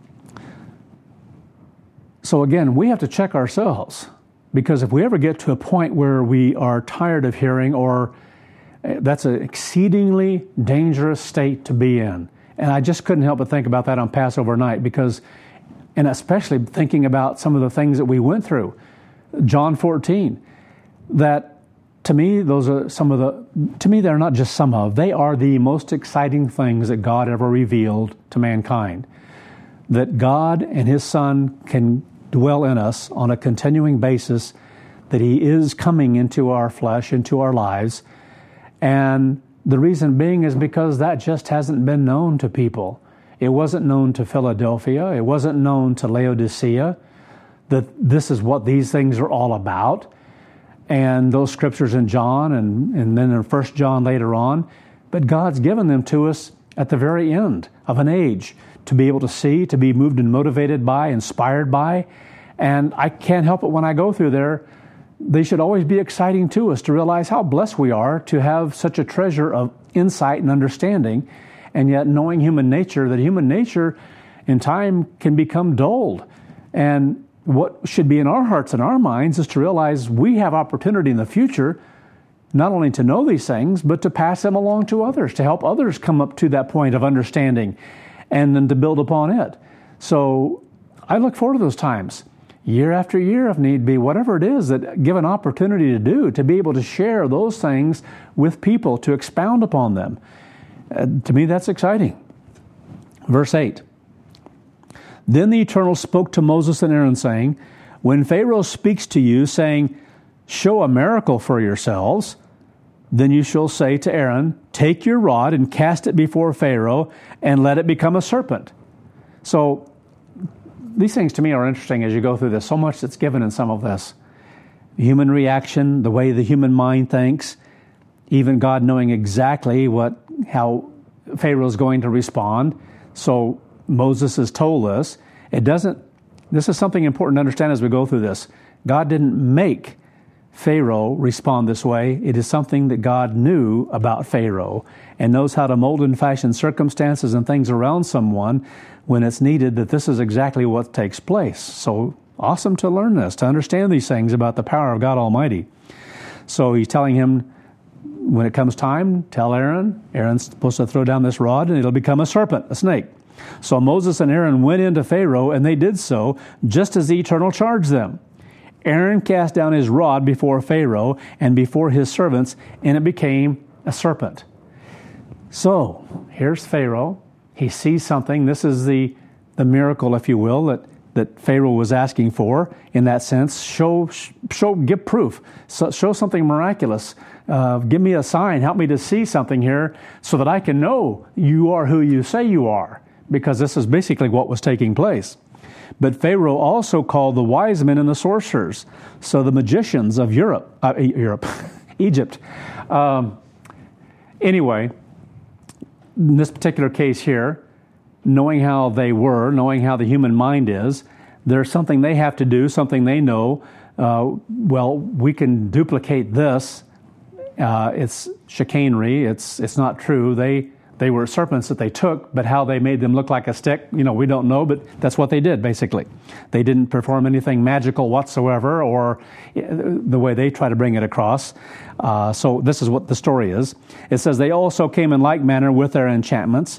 Speaker 1: again, we have to check ourselves, because if we ever get to a point where we are tired of hearing, or that's an exceedingly dangerous state to be in. And I just couldn't help but think about that on Passover night, and especially thinking about some of the things that we went through. John 14, that to me, they're not just some of, they are the most exciting things that God ever revealed to mankind. That God and His Son can dwell in us on a continuing basis, that He is coming into our flesh, into our lives. And the reason being is because that just hasn't been known to people. It wasn't known to Philadelphia. It wasn't known to Laodicea, that this is what these things are all about. And those scriptures in John and then in 1 John later on. But God's given them to us at the very end of an age to be able to see, to be moved and motivated by, inspired by. And I can't help it when I go through there. They should always be exciting to us to realize how blessed we are to have such a treasure of insight and understanding, and yet knowing human nature, that human nature in time can become dulled. And what should be in our hearts and our minds is to realize we have opportunity in the future not only to know these things, but to pass them along to others, to help others come up to that point of understanding and then to build upon it. So I look forward to those times, year after year if need be, whatever it is that give an opportunity to do, to be able to share those things with people, to expound upon them. To me, that's exciting. Verse 8. Then the Eternal spoke to Moses and Aaron, saying, when Pharaoh speaks to you, saying, show a miracle for yourselves, then you shall say to Aaron, take your rod and cast it before Pharaoh, and let it become a serpent. So these things to me are interesting as you go through this. So much that's given in some of this. Human reaction, the way the human mind thinks, even God knowing exactly how Pharaoh's going to respond. So Moses has told us, this is something important to understand as we go through this. God didn't make Pharaoh respond this way. It is something that God knew about Pharaoh and knows how to mold and fashion circumstances and things around someone when it's needed, that this is exactly what takes place. So awesome to learn this, to understand these things about the power of God Almighty. So he's telling him, when it comes time, tell Aaron. Aaron's supposed to throw down this rod and it'll become a serpent, a snake. So Moses and Aaron went into Pharaoh, and they did so just as the Eternal charged them. Aaron cast down his rod before Pharaoh and before his servants, and it became a serpent. So here's Pharaoh. He sees something. This is the miracle, if you will, that Pharaoh was asking for in that sense. Give proof. Show something miraculous. Give me a sign. Help me to see something here so that I can know you are who you say you are, because this is basically what was taking place. But Pharaoh also called the wise men and the sorcerers, so the magicians of Egypt. Anyway, in this particular case here, knowing how they were, knowing how the human mind is, there's something they have to do, something they know. We can duplicate this. It's chicanery. It's not true. They were serpents that they took, but how they made them look like a stick, we don't know, but that's what they did, basically. They didn't perform anything magical whatsoever, or the way they try to bring it across. So this is what the story is. It says, they also came in like manner with their enchantments.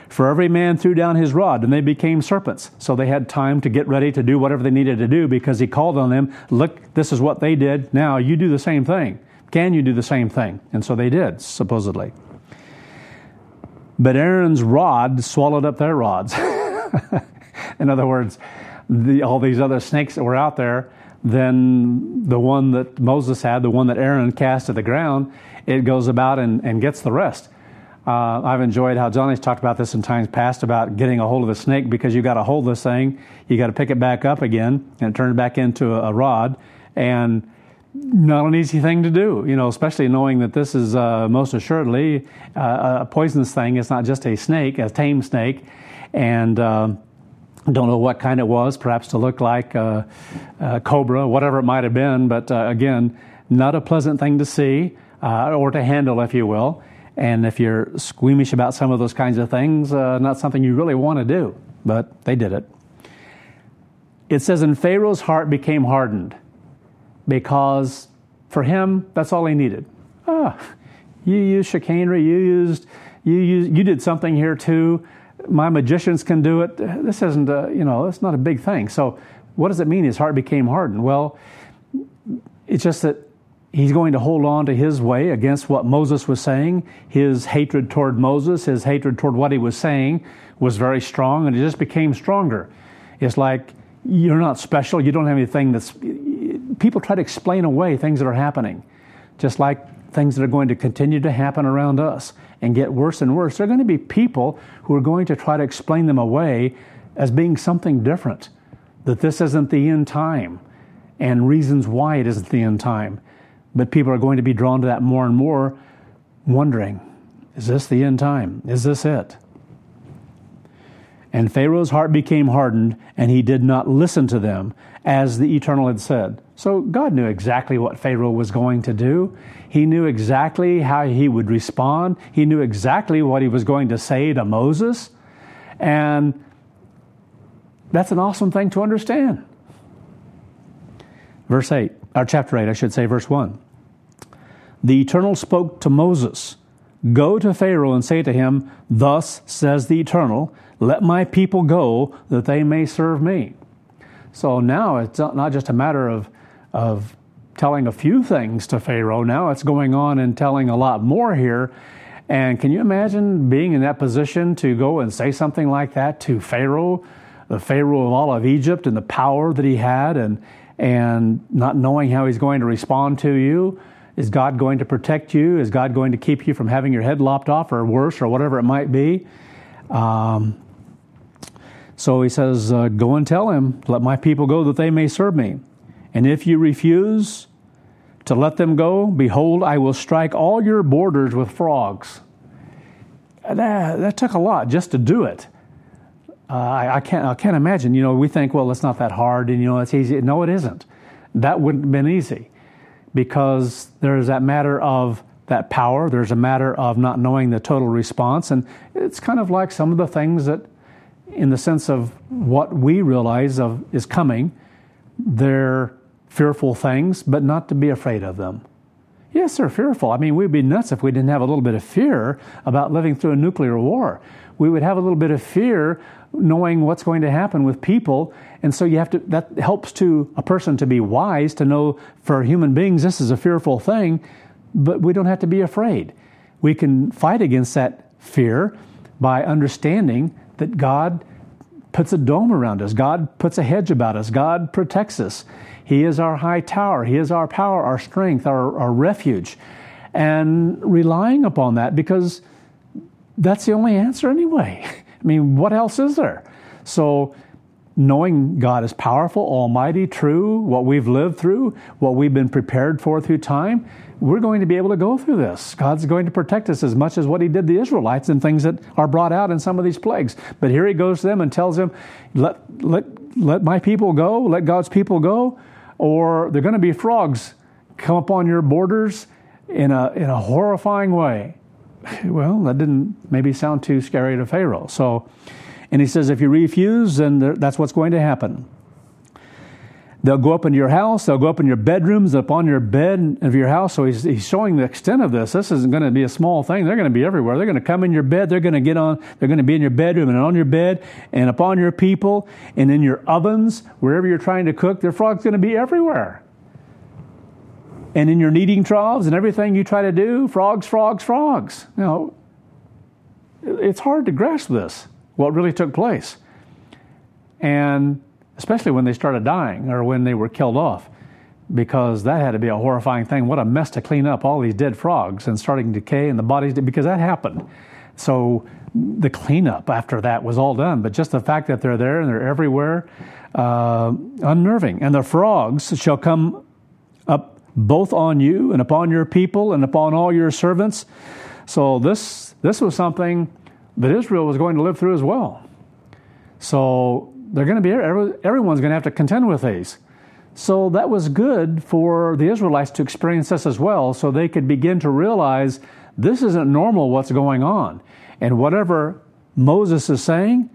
Speaker 1: For every man threw down his rod, and they became serpents. So they had time to get ready to do whatever they needed to do, because he called on them, look, this is what they did. Now you do the same thing. Can you do the same thing? And so they did, supposedly. But Aaron's rod swallowed up their rods. In other words, all these other snakes that were out there, then the one that Moses had, the one that Aaron cast to the ground, it goes about and gets the rest. I've enjoyed how Johnny's talked about this in times past, about getting a hold of a snake, because you got to hold this thing, you got to pick it back up again, and turn it back into a rod, and not an easy thing to do, especially knowing that this is most assuredly a poisonous thing. It's not just a snake, a tame snake, and don't know what kind it was, perhaps to look like a cobra, whatever it might have been, but again, not a pleasant thing to see or to handle, if you will. And if you're squeamish about some of those kinds of things, not something you really want to do, but they did it. It says, and Pharaoh's heart became hardened, because for him, that's all he needed. You used chicanery, you did something here too. My magicians can do it. This isn't it's not a big thing. So what does it mean his heart became hardened? Well, it's just that he's going to hold on to his way against what Moses was saying. His hatred toward Moses, his hatred toward what he was saying was very strong, and it just became stronger. It's like, you're not special. You don't have anything that's... People try to explain away things that are happening, just like things that are going to continue to happen around us and get worse and worse. There are going to be people who are going to try to explain them away as being something different, that this isn't the end time, and reasons why it isn't the end time. But people are going to be drawn to that more and more, wondering, is this the end time? Is this it? And Pharaoh's heart became hardened, and he did not listen to them, as the Eternal had said. So God knew exactly what Pharaoh was going to do. He knew exactly how he would respond. He knew exactly what he was going to say to Moses. And that's an awesome thing to understand. Verse 8, or chapter 8, I should say, verse 1. The Eternal spoke to Moses, go to Pharaoh and say to him, thus says the Eternal, let my people go that they may serve me. So now it's not just a matter of telling a few things to Pharaoh. Now it's going on and telling a lot more here. And can you imagine being in that position to go and say something like that to Pharaoh, the Pharaoh of all of Egypt, and the power that he had, and not knowing how he's going to respond to you? Is God going to protect you? Is God going to keep you from having your head lopped off, or worse, or whatever it might be? So he says, go and tell him, let my people go that they may serve me. And if you refuse to let them go, behold, I will strike all your borders with frogs. That took a lot just to do it. I can't imagine. We think, well, it's not that hard, and it's easy. No, it isn't. That wouldn't have been easy, because there's that matter of that power. There's a matter of not knowing the total response, and it's kind of like some of the things that, in the sense of what we realize of is coming, they're fearful things, but not to be afraid of them. Yes, they're fearful. I mean, we'd be nuts if we didn't have a little bit of fear about living through a nuclear war. We would have a little bit of fear knowing what's going to happen with people. And so that helps to a person to be wise, to know for human beings this is a fearful thing, but we don't have to be afraid. We can fight against that fear by understanding that God puts a dome around us. God puts a hedge about us. God protects us. He is our high tower. He is our power, our strength, our refuge. And relying upon that, because that's the only answer anyway. I mean, what else is there? So knowing God is powerful, almighty, true, what we've lived through, what we've been prepared for through time, we're going to be able to go through this. God's going to protect us as much as what he did the Israelites and things that are brought out in some of these plagues. But here he goes to them and tells them, let my people go, let God's people go, or they're going to be frogs come upon your borders in a horrifying way. Well, that didn't maybe sound too scary to Pharaoh. So, and he says, if you refuse, then that's what's going to happen. They'll go up into your house. They'll go up in your bedrooms, up on your bed of your house. So he's showing the extent of this. This isn't going to be a small thing. They're going to be everywhere. They're going to come in your bed. They're going to They're going to be in your bedroom and on your bed and upon your people and in your ovens, wherever you're trying to cook. Their frogs going to be everywhere. And in your kneading troughs and everything you try to do, frogs, frogs, frogs. It's hard to grasp this, what really took place. And especially when they started dying or when they were killed off, because that had to be a horrifying thing. What a mess to clean up all these dead frogs and starting to decay and the bodies, because that happened. So the cleanup after that was all done. But just the fact that they're there and they're everywhere, unnerving. And the frogs shall come up both on you and upon your people and upon all your servants. So this was something that Israel was going to live through as well. So they're going to be, everyone's going to have to contend with these. So that was good for the Israelites to experience this as well, so they could begin to realize this isn't normal what's going on. And whatever Moses is saying,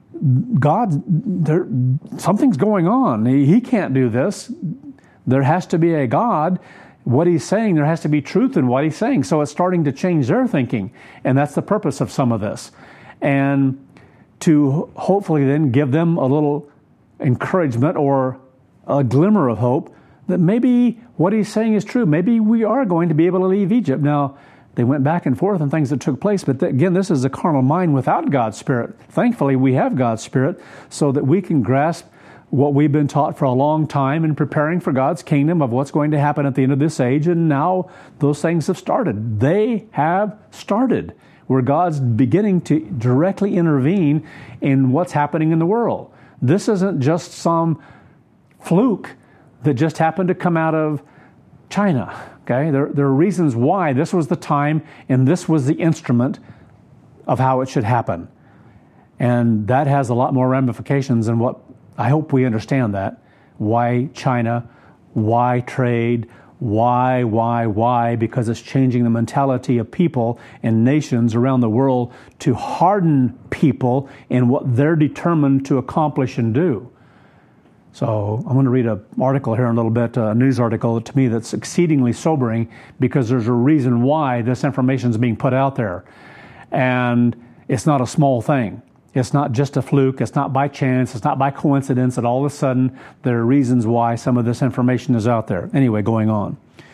Speaker 1: something's going on. He can't do this. There has to be a God. What he's saying, there has to be truth in what he's saying. So it's starting to change their thinking. And that's the purpose of some of this. And to hopefully then give them a little encouragement or a glimmer of hope that maybe what he's saying is true. Maybe we are going to be able to leave Egypt. Now, they went back and forth and things that took place. But again, this is a carnal mind without God's Spirit. Thankfully, we have God's Spirit so that we can grasp what we've been taught for a long time in preparing for God's kingdom of what's going to happen at the end of this age. And now those things have started. They have started, where God's beginning to directly intervene in what's happening in the world. This isn't just some fluke that just happened to come out of China. Okay, there are reasons why this was the time and this was the instrument of how it should happen. And that has a lot more ramifications than what I hope we understand that. Why China? Why trade? Why? Because it's changing the mentality of people and nations around the world to harden people in what they're determined to accomplish and do. So I'm going to read an article here in a little bit, a news article to me that's exceedingly sobering, because there's a reason why this information is being put out there. And it's not a small thing. It's not just a fluke. It's not by chance. It's not by coincidence that all of a sudden there are reasons why some of this information is out there. Anyway, going on.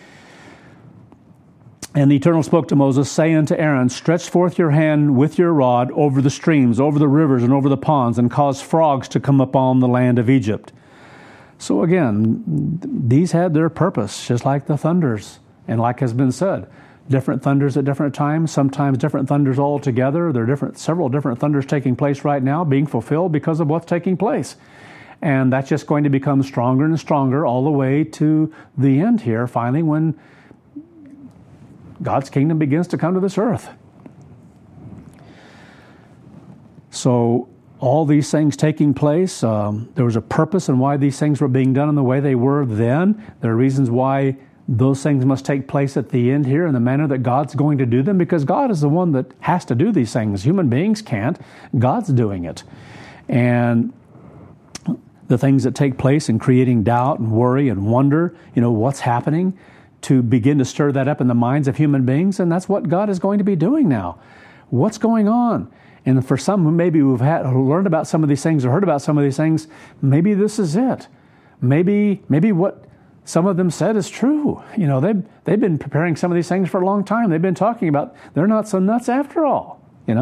Speaker 1: And the Eternal spoke to Moses, saying to Aaron, stretch forth your hand with your rod over the streams, over the rivers, and over the ponds, and cause frogs to come upon the land of Egypt. So again, these had their purpose, just like the thunders. And like has been said, different thunders at different times, sometimes different thunders all together. There are several different thunders taking place right now, being fulfilled because of what's taking place. And that's just going to become stronger and stronger all the way to the end here, finally, when God's kingdom begins to come to this earth. So all these things taking place, there was a purpose in why these things were being done in the way they were then. There are reasons why those things must take place at the end here in the manner that God's going to do them, because God is the one that has to do these things. Human beings can't. God's doing it. And the things that take place in creating doubt and worry and wonder, what's happening, to begin to stir that up in the minds of human beings. And that's what God is going to be doing now. What's going on? And for some who maybe who learned about some of these things or heard about some of these things, maybe this is it. Maybe what some of them said is true. They've been preparing some of these things for a long time. They've been talking about they're not so nuts after all.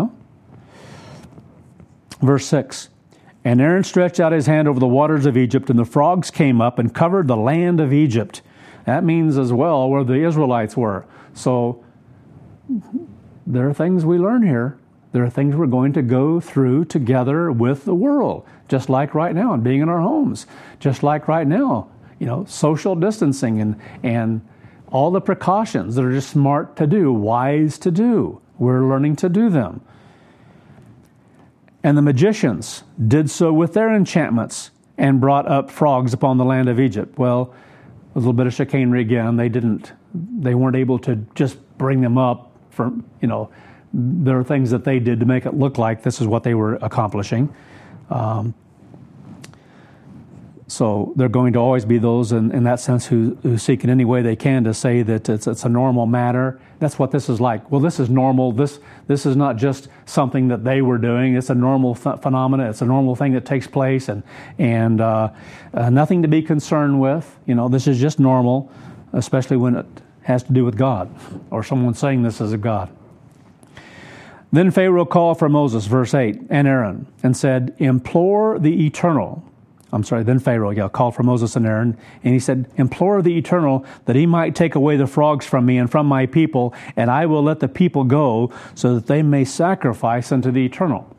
Speaker 1: Verse 6. And Aaron stretched out his hand over the waters of Egypt, and the frogs came up and covered the land of Egypt. That means as well where the Israelites were. So there are things we learn here. There are things we're going to go through together with the world, just like right now, and being in our homes, just like right now, social distancing and all the precautions that are just smart to do, wise to do. We're learning to do them. And the magicians did so with their enchantments and brought up frogs upon the land of Egypt. Well, a little bit of chicanery again. They weren't able to just bring them up from, there are things that they did to make it look like this is what they were accomplishing. So there are going to always be those in that sense who seek in any way they can to say that it's a normal matter. That's what this is like. Well, this is normal. This is not just something that they were doing. It's a normal phenomena. It's a normal thing that takes place, and nothing to be concerned with. This is just normal, especially when it has to do with God or someone saying this is of God. Then Pharaoh called for Moses, verse 8, and Aaron, and said, implore the Eternal. Then Pharaoh called for Moses and Aaron, and he said, implore the Eternal that he might take away the frogs from me and from my people, and I will let the people go so that they may sacrifice unto the Eternal.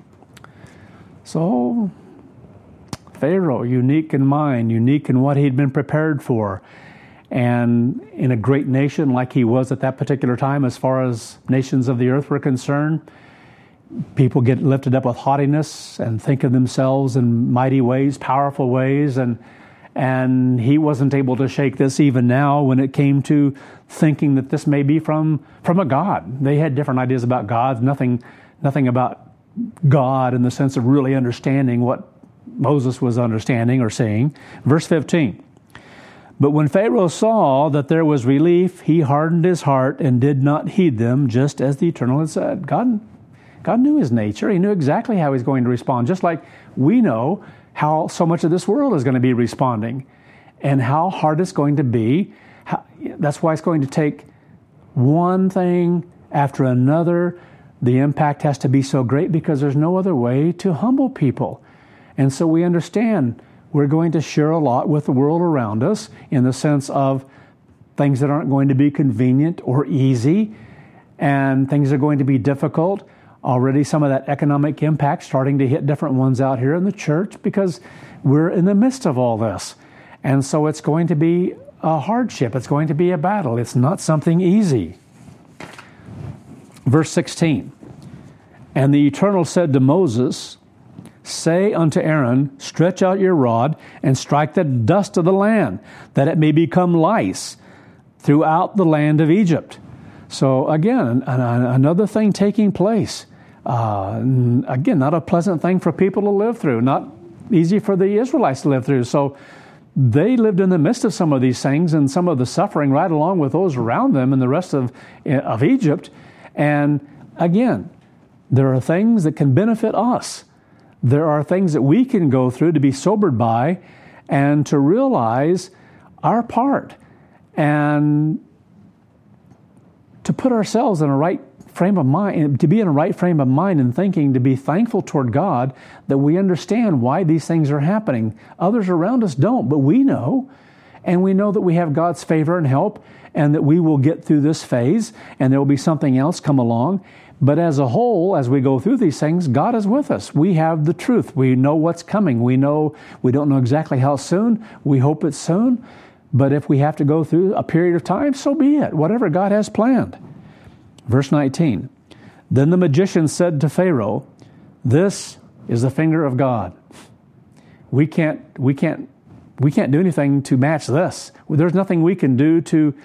Speaker 1: So, Pharaoh, unique in mind, unique in what he'd been prepared for, and in a great nation like he was at that particular time as far as nations of the earth were concerned, people get lifted up with haughtiness and think of themselves in mighty ways, powerful ways, and he wasn't able to shake this even now when it came to thinking that this may be from a God. They had different ideas about God, nothing about God in the sense of really understanding what Moses was understanding or saying. Verse 15. But when Pharaoh saw that there was relief, he hardened his heart and did not heed them, just as the Eternal had said. God knew his nature. He knew exactly how he's going to respond, just like we know how so much of this world is going to be responding and how hard it's going to be. That's why it's going to take one thing after another. The impact has to be so great because there's no other way to humble people. And so we understand we're going to share a lot with the world around us in the sense of things that aren't going to be convenient or easy, and things are going to be difficult. Already some of that economic impact starting to hit different ones out here in the church because we're in the midst of all this. And so it's going to be a hardship. It's going to be a battle. It's not something easy. Verse 16. And the Eternal said to Moses, say unto Aaron, stretch out your rod and strike the dust of the land, that it may become lice throughout the land of Egypt. So again, another thing taking place. Again, not a pleasant thing for people to live through, not easy for the Israelites to live through. So they lived in the midst of some of these things and some of the suffering right along with those around them and the rest of Egypt. And again, there are things that can benefit us. There are things that we can go through to be sobered by and to realize our part and to put ourselves in a right frame of mind, to be in a right frame of mind and thinking, to be thankful toward God that we understand why these things are happening. Others around us don't, but we know. And we know that we have God's favor and help and that we will get through this phase and there will be something else come along. But as a whole, as we go through these things, God is with us. We have the truth. We know what's coming. We don't know exactly how soon. We hope it's soon. But if we have to go through a period of time, so be it. Whatever God has planned. Verse 19. Then the magician said to Pharaoh, this is the finger of God. We can't do anything to match this. There's nothing we can do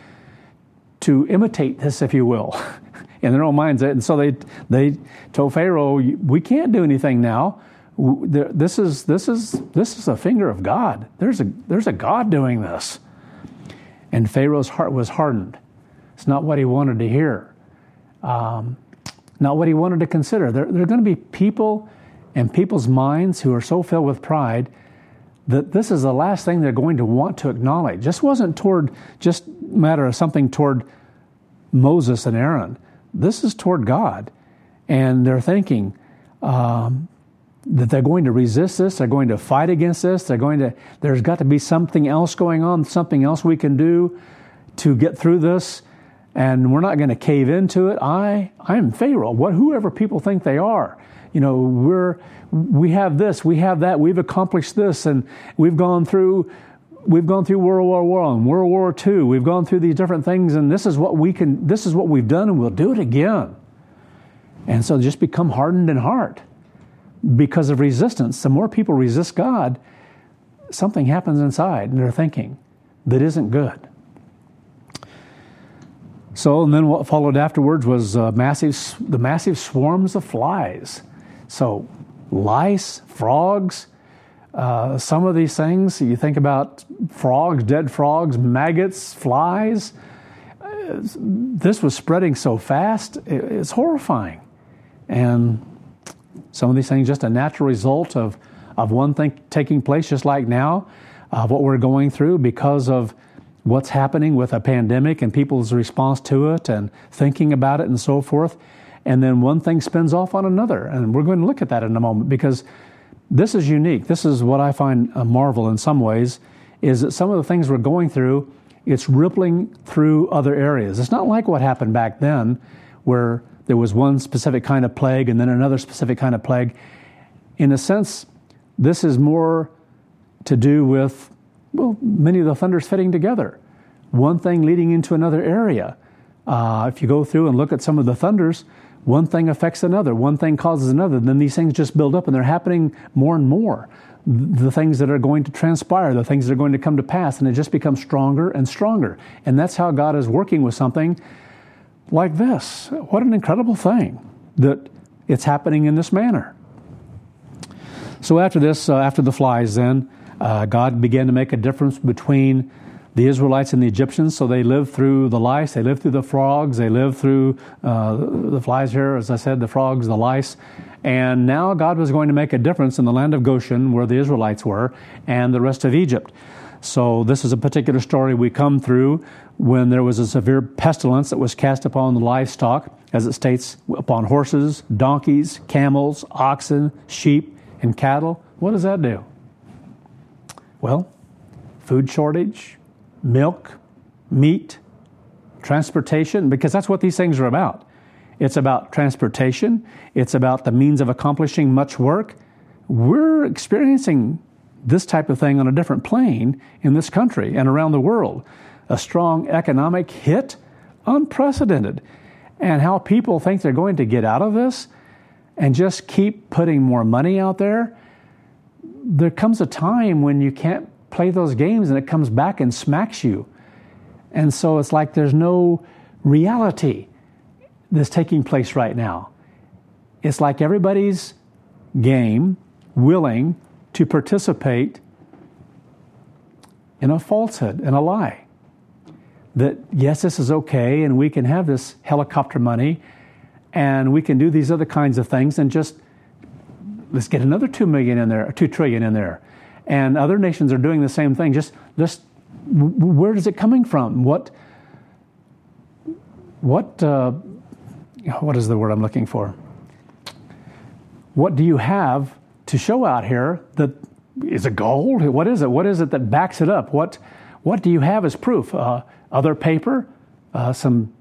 Speaker 1: to imitate this, if you will, in their own minds. And so they told Pharaoh, we can't do anything now. This is a finger of God. There's a God doing this. And Pharaoh's heart was hardened. It's not what he wanted to hear. Not what he wanted to consider. There are going to be people and people's minds who are so filled with pride that this is the last thing they're going to want to acknowledge. This wasn't just a matter of something toward Moses and Aaron. This is toward God. And they're thinking that they're going to resist this, they're going to fight against this, there's got to be something else going on, something else we can do to get through this, and we're not going to cave into it. I'm Pharaoh. Whoever people think they are. We have this, we have that, we've accomplished this, and we've gone through World War I, World War II, we've gone through these different things, and this is what we've done, and we'll do it again. And so just become hardened in heart because of resistance. The more people resist God, something happens inside in their thinking that isn't good. So, and then what followed afterwards was the massive swarms of flies. So, lice, frogs, Some of these things, you think about frogs, dead frogs, maggots, flies. This was spreading so fast, it's horrifying. And some of these things just a natural result of one thing taking place, just like now, what we're going through because of what's happening with a pandemic and people's response to it and thinking about it and so forth. And then one thing spins off on another. And we're going to look at that in a moment because this is unique. This is what I find a marvel in some ways, is that some of the things we're going through, it's rippling through other areas. It's not like what happened back then where there was one specific kind of plague and then another specific kind of plague. In a sense, this is more to do with, well, many of the thunders fitting together. One thing leading into another area. If you go through and look at some of the thunders, one thing affects another, one thing causes another, then these things just build up and they're happening more and more. The things that are going to transpire, the things that are going to come to pass, and it just becomes stronger and stronger. And that's how God is working with something like this. What an incredible thing that it's happening in this manner. So after this, after the flies then, God began to make a difference between the Israelites and the Egyptians. So they lived through the lice, they lived through the frogs, they lived through the flies here, as I said, the frogs, the lice. And now God was going to make a difference in the land of Goshen, where the Israelites were, and the rest of Egypt. So this is a particular story we come through when there was a severe pestilence that was cast upon the livestock, as it states, upon horses, donkeys, camels, oxen, sheep, and cattle. What does that do? Well, food shortage, milk, meat, transportation, because that's what these things are about. It's about transportation. It's about the means of accomplishing much work. We're experiencing this type of thing on a different plane in this country and around the world. A strong economic hit, unprecedented. And how people think they're going to get out of this and just keep putting more money out there. There comes a time when you can't play those games and it comes back and smacks you. And so it's like there's no reality that's taking place right now. It's like everybody's game, willing to participate in a falsehood, in a lie. That, yes, this is okay, and we can have this helicopter money, and we can do these other kinds of things, and just, let's get another $2 million in there, or $2 trillion in there. And other nations are doing the same thing. Just where is it coming from? What is the word I'm looking for? What do you have to show out here that is it gold? What is it? What is it that backs it up? What do you have as proof? Other paper, some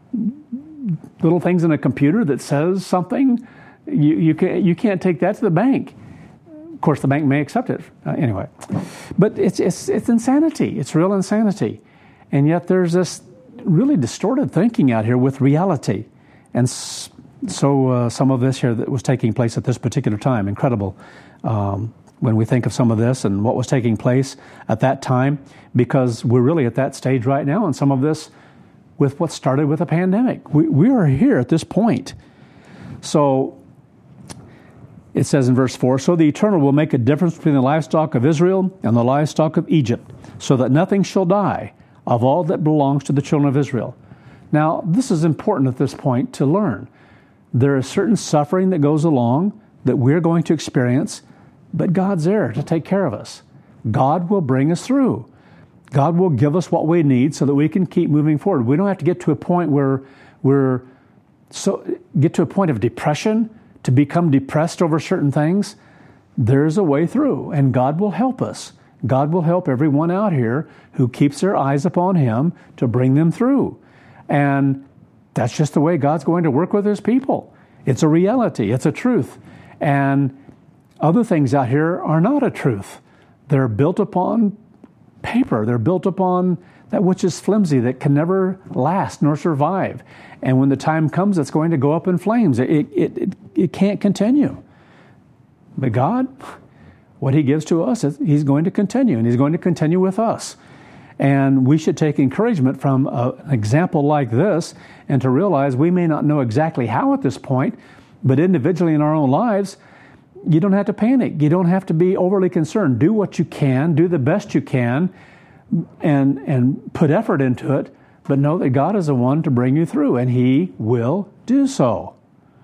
Speaker 1: little things in a computer that says something. You can't take that to the bank. Of course, the bank may accept it anyway. But it's insanity. It's real insanity, and yet there's this really distorted thinking out here with reality. And so some of this here that was taking place at this particular time, incredible when we think of some of this and what was taking place at that time, because we're really at that stage right now, and some of this with what started with a pandemic. We are here at this point. So it says in verse 4, "So the Eternal will make a difference between the livestock of Israel and the livestock of Egypt, so that nothing shall die of all that belongs to the children of Israel." Now, this is important at this point to learn. There is certain suffering that goes along that we're going to experience, but God's there to take care of us. God will bring us through. God will give us what we need so that we can keep moving forward. We don't have to get to a point where get to a point of depression, to become depressed over certain things. There's a way through, and God will help us. God will help everyone out here who keeps their eyes upon Him to bring them through. And that's just the way God's going to work with His people. It's a reality. It's a truth. And other things out here are not a truth. They're built upon paper. They're built upon that which is flimsy, that can never last nor survive. And when the time comes, it's going to go up in flames. It can't continue. But God, what He gives to us, He's going to continue, and He's going to continue with us. And we should take encouragement from an example like this, and to realize we may not know exactly how at this point, but individually in our own lives, you don't have to panic. You don't have to be overly concerned. Do what you can, do the best you can, and put effort into it, but know that God is the one to bring you through, and He will do so.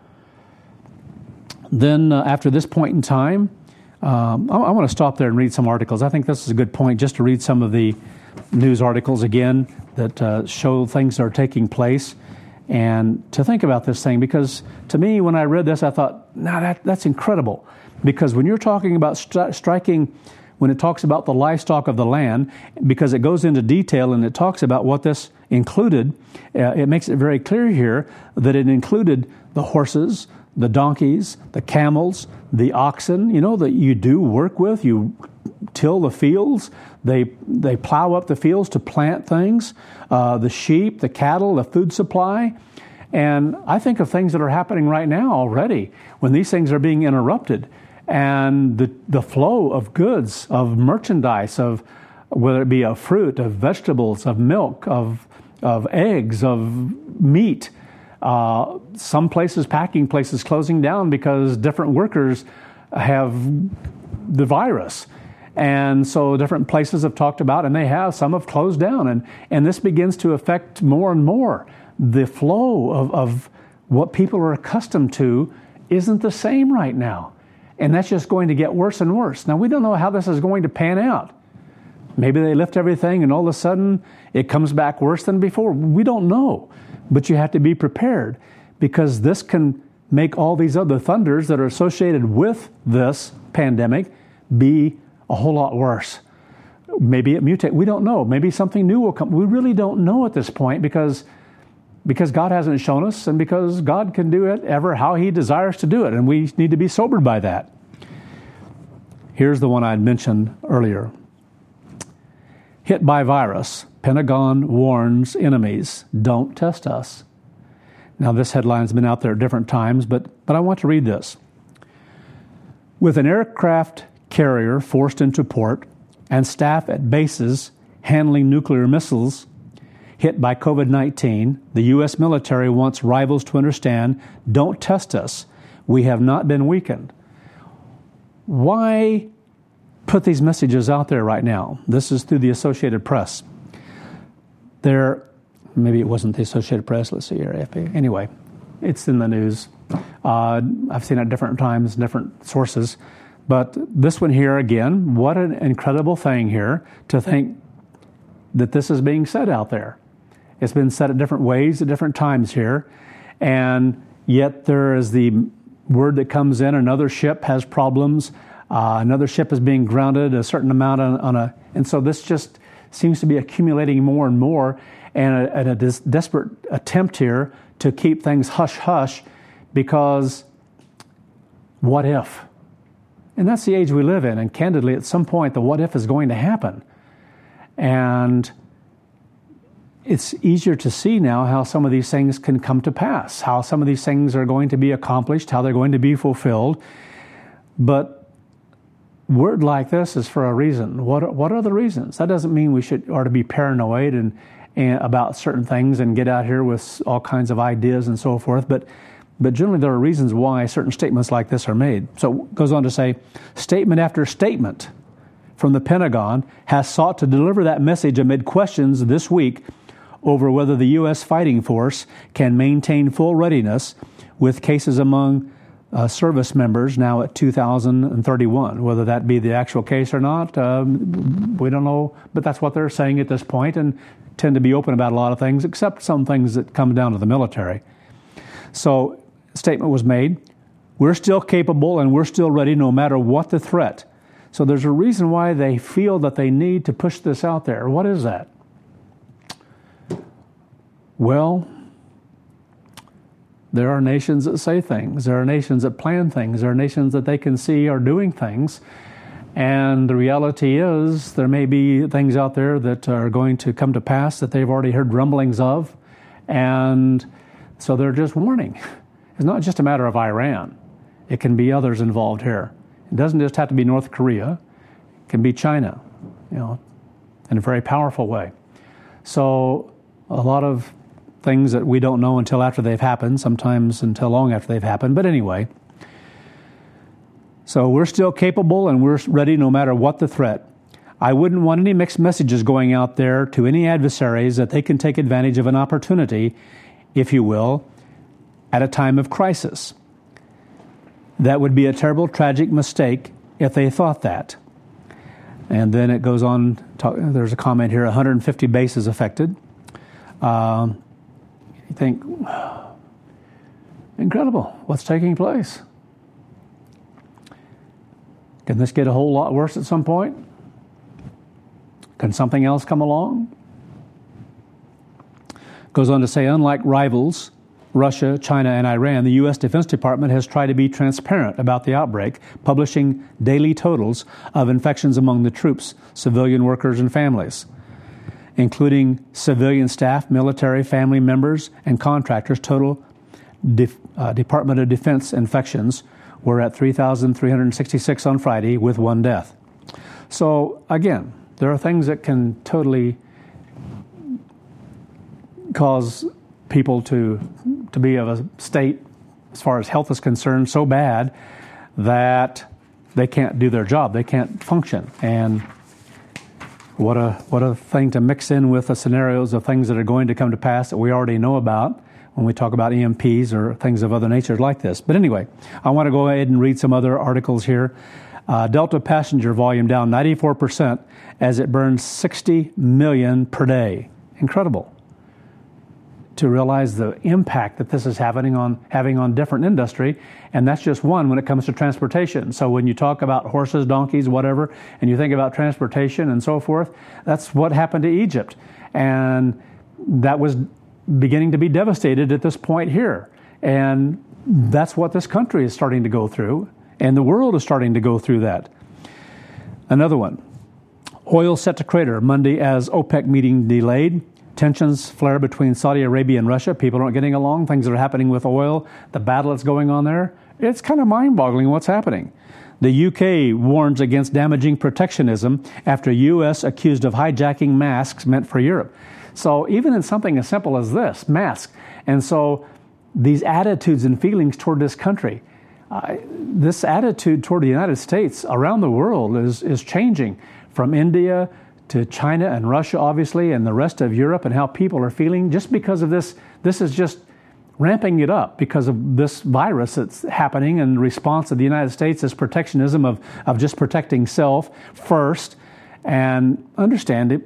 Speaker 1: Then after this point in time, I want to stop there and read some articles. I think this is a good point just to read some of the news articles again that show things that are taking place, and to think about this thing, because to me, when I read this, I thought, that's incredible. Because when you're talking about striking, when it talks about the livestock of the land, because it goes into detail and it talks about what this included, it makes it very clear here that it included the horses, the donkeys, the camels, the oxen, that you do work with. You till the fields. They plow up the fields to plant things. The sheep, the cattle, the food supply. And I think of things that are happening right now already when these things are being interrupted. And the flow of goods, of merchandise, of whether it be of fruit, of vegetables, of milk, of eggs, of meat. Some places, packing places, closing down because different workers have the virus. And so different places have talked about, and some have closed down. And this begins to affect more and more. The flow of what people are accustomed to isn't the same right now. And that's just going to get worse and worse. Now, we don't know how this is going to pan out. Maybe they lift everything and all of a sudden it comes back worse than before. We don't know. But you have to be prepared, because this can make all these other thunders that are associated with this pandemic be a whole lot worse. Maybe it mutates. We don't know. Maybe something new will come. We really don't know at this point because God hasn't shown us, and because God can do it ever how He desires to do it, and we need to be sobered by that. Here's the one I'd mentioned earlier. Hit by virus. Pentagon warns enemies, don't test us. Now, this headline's been out there at different times, but I want to read this. With an aircraft carrier forced into port and staff at bases handling nuclear missiles hit by COVID-19, the U.S. military wants rivals to understand, don't test us. We have not been weakened. Why put these messages out there right now? This is through the Associated Press. Maybe it wasn't the Associated Press, let's see here, AFP. Anyway, it's in the news. I've seen it at different times, different sources. But this one here, again, what an incredible thing here to think that this is being said out there. It's been said at different ways, at different times here. And yet there is the word that comes in, another ship has problems, another ship is being grounded a certain amount and so this just seems to be accumulating more and more, and a desperate attempt here to keep things hush-hush, because what if? And that's the age we live in, and candidly, at some point, the what if is going to happen. And it's easier to see now how some of these things can come to pass, how some of these things are going to be accomplished, how they're going to be fulfilled. But word like this is for a reason. What are the reasons? That doesn't mean we are to be paranoid and about certain things and get out here with all kinds of ideas and so forth. But generally there are reasons why certain statements like this are made. So it goes on to say, statement after statement from the Pentagon has sought to deliver that message amid questions this week over whether the U.S. fighting force can maintain full readiness with cases among service members now at 2,031. Whether that be the actual case or not, we don't know, but that's what they're saying at this point, and tend to be open about a lot of things, except some things that come down to the military. So a statement was made, we're still capable and we're still ready no matter what the threat. So there's a reason why they feel that they need to push this out there. What is that? Well, there are nations that say things. There are nations that plan things. There are nations that they can see are doing things. And the reality is there may be things out there that are going to come to pass that they've already heard rumblings of. And so they're just warning. It's not just a matter of Iran. It can be others involved here. It doesn't just have to be North Korea. It can be China, in a very powerful way. So a lot of things that we don't know until after they've happened, sometimes until long after they've happened. But anyway, So we're still capable and we're ready no matter what the threat. I wouldn't want any mixed messages going out there to any adversaries that they can take advantage of an opportunity, if you will, at a time of crisis. That would be a terrible, tragic mistake if they thought that. And then it goes on, there's a comment here, 150 bases affected. You think, incredible, what's taking place? Can this get a whole lot worse at some point? Can something else come along? Goes on to say, unlike rivals, Russia, China, and Iran, the U.S. Defense Department has tried to be transparent about the outbreak, publishing daily totals of infections among the troops, civilian workers, and families, including civilian staff, military, family members, and contractors. Total Department of Defense infections were at 3,366 on Friday, with 1 death. So, again, there are things that can totally cause people to be of a state, as far as health is concerned, so bad that they can't do their job, they can't function. And what a thing to mix in with the scenarios of things that are going to come to pass that we already know about when we talk about EMPs or things of other nature like this. But anyway, I want to go ahead and read some other articles here. Delta passenger volume down 94% as it burns 60 million per day. Incredible to realize the impact that this is having on different industry, and that's just one when it comes to transportation. So when you talk about horses, donkeys, whatever, and you think about transportation and so forth, that's what happened to Egypt. And that was beginning to be devastated at this point here. And that's what this country is starting to go through, and the world is starting to go through that. Another one, oil set to crater Monday as OPEC meeting delayed. Tensions flare between Saudi Arabia and Russia. People aren't getting along. Things that are happening with oil, the battle that's going on there. It's kind of mind-boggling what's happening. The UK warns against damaging protectionism after US accused of hijacking masks meant for Europe. So even in something as simple as this, masks. And so these attitudes and feelings toward this country, this attitude toward the United States around the world is changing, from India to China and Russia, obviously, and the rest of Europe, and how people are feeling just because of this. This is just ramping it up because of this virus that's happening, and the response of the United States is protectionism of just protecting self first, and understanding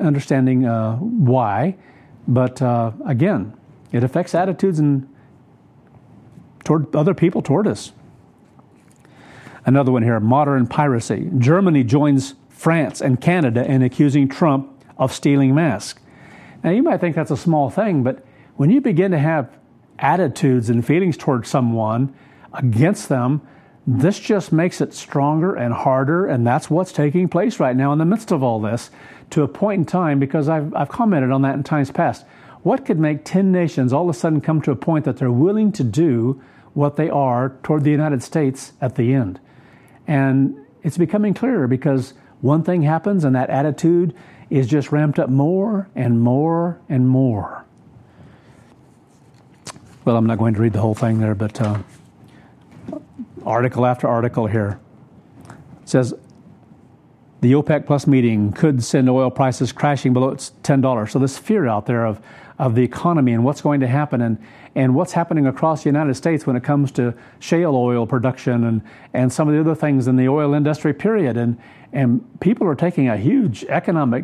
Speaker 1: why. But again, it affects attitudes and toward other people toward us. Another one here, modern piracy. Germany joins France and Canada in accusing Trump of stealing masks. Now, you might think that's a small thing, but when you begin to have attitudes and feelings towards someone against them, this just makes it stronger and harder, and that's what's taking place right now in the midst of all this, to a point in time, because I've commented on that in times past. What could make 10 nations all of a sudden come to a point that they're willing to do what they are toward the United States at the end? And it's becoming clearer because one thing happens and that attitude is just ramped up more and more and more. Well, I'm not going to read the whole thing there, but article after article here. It says, the OPEC Plus meeting could send oil prices crashing below $10. So this fear out there of the economy and what's going to happen and what's happening across the United States when it comes to shale oil production and some of the other things in the oil industry, period. And people are taking a huge economic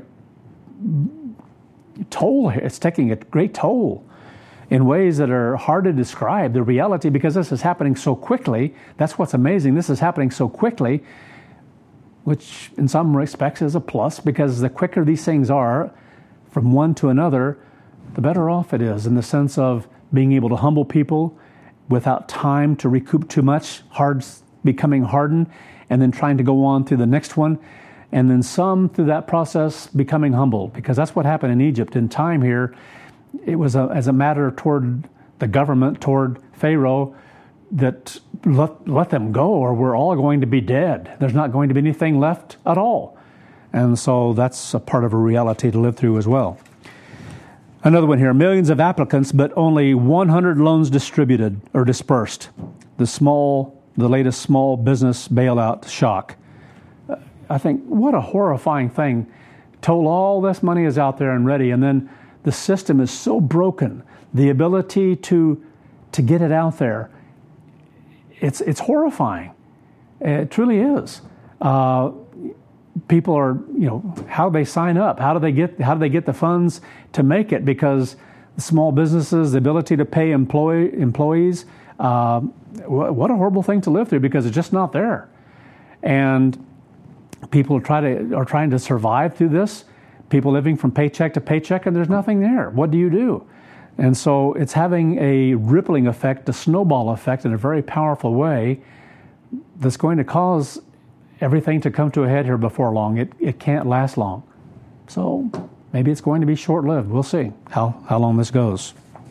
Speaker 1: toll here. It's taking a great toll in ways that are hard to describe, the reality, because this is happening so quickly. That's what's amazing. This is happening so quickly, which in some respects is a plus, because the quicker these things are from one to another, the better off it is in the sense of being able to humble people without time to recoup too much, becoming hardened, and then trying to go on to the next one, and then some through that process becoming humble, because that's what happened in Egypt. In time here, it was as a matter toward the government, toward Pharaoh, that let them go or we're all going to be dead. There's not going to be anything left at all. And so that's a part of a reality to live through as well. Another one here, millions of applicants, but only 100 loans distributed or dispersed. The small the latest small business bailout shock. I think, what a horrifying thing. Told all this money is out there and ready, and then the system is so broken. The ability to get it out there, it's horrifying. It truly is. People are, how do they sign up? How do they get the funds to make it? Because small businesses, the ability to pay employees, what a horrible thing to live through, because it's just not there. And people are trying to survive through this. People living from paycheck to paycheck, and there's nothing there. What do you do? And so it's having a rippling effect, a snowball effect in a very powerful way that's going to cause everything to come to a head here before long. It can't last long. So maybe it's going to be short-lived. We'll see how long this goes.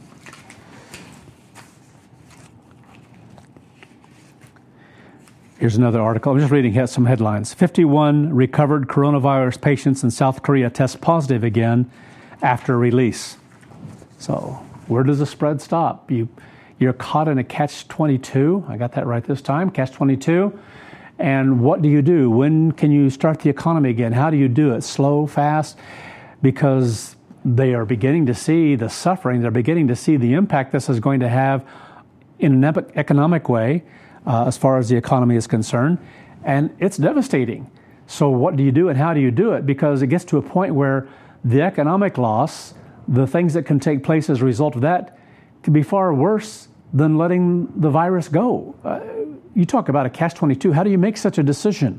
Speaker 1: Here's another article. I'm just reading some headlines. 51 recovered coronavirus patients in South Korea test positive again after release. So where does the spread stop? You're caught in a catch-22. I got that right this time, catch-22. And what do you do? When can you start the economy again? How do you do it? Slow, fast? Because they are beginning to see the suffering. They're beginning to see the impact this is going to have in an economic way as far as the economy is concerned. And it's devastating. So what do you do and how do you do it? Because it gets to a point where the economic loss, the things that can take place as a result of that, can be far worse than letting the virus go. You talk about a catch-22. How do you make such a decision?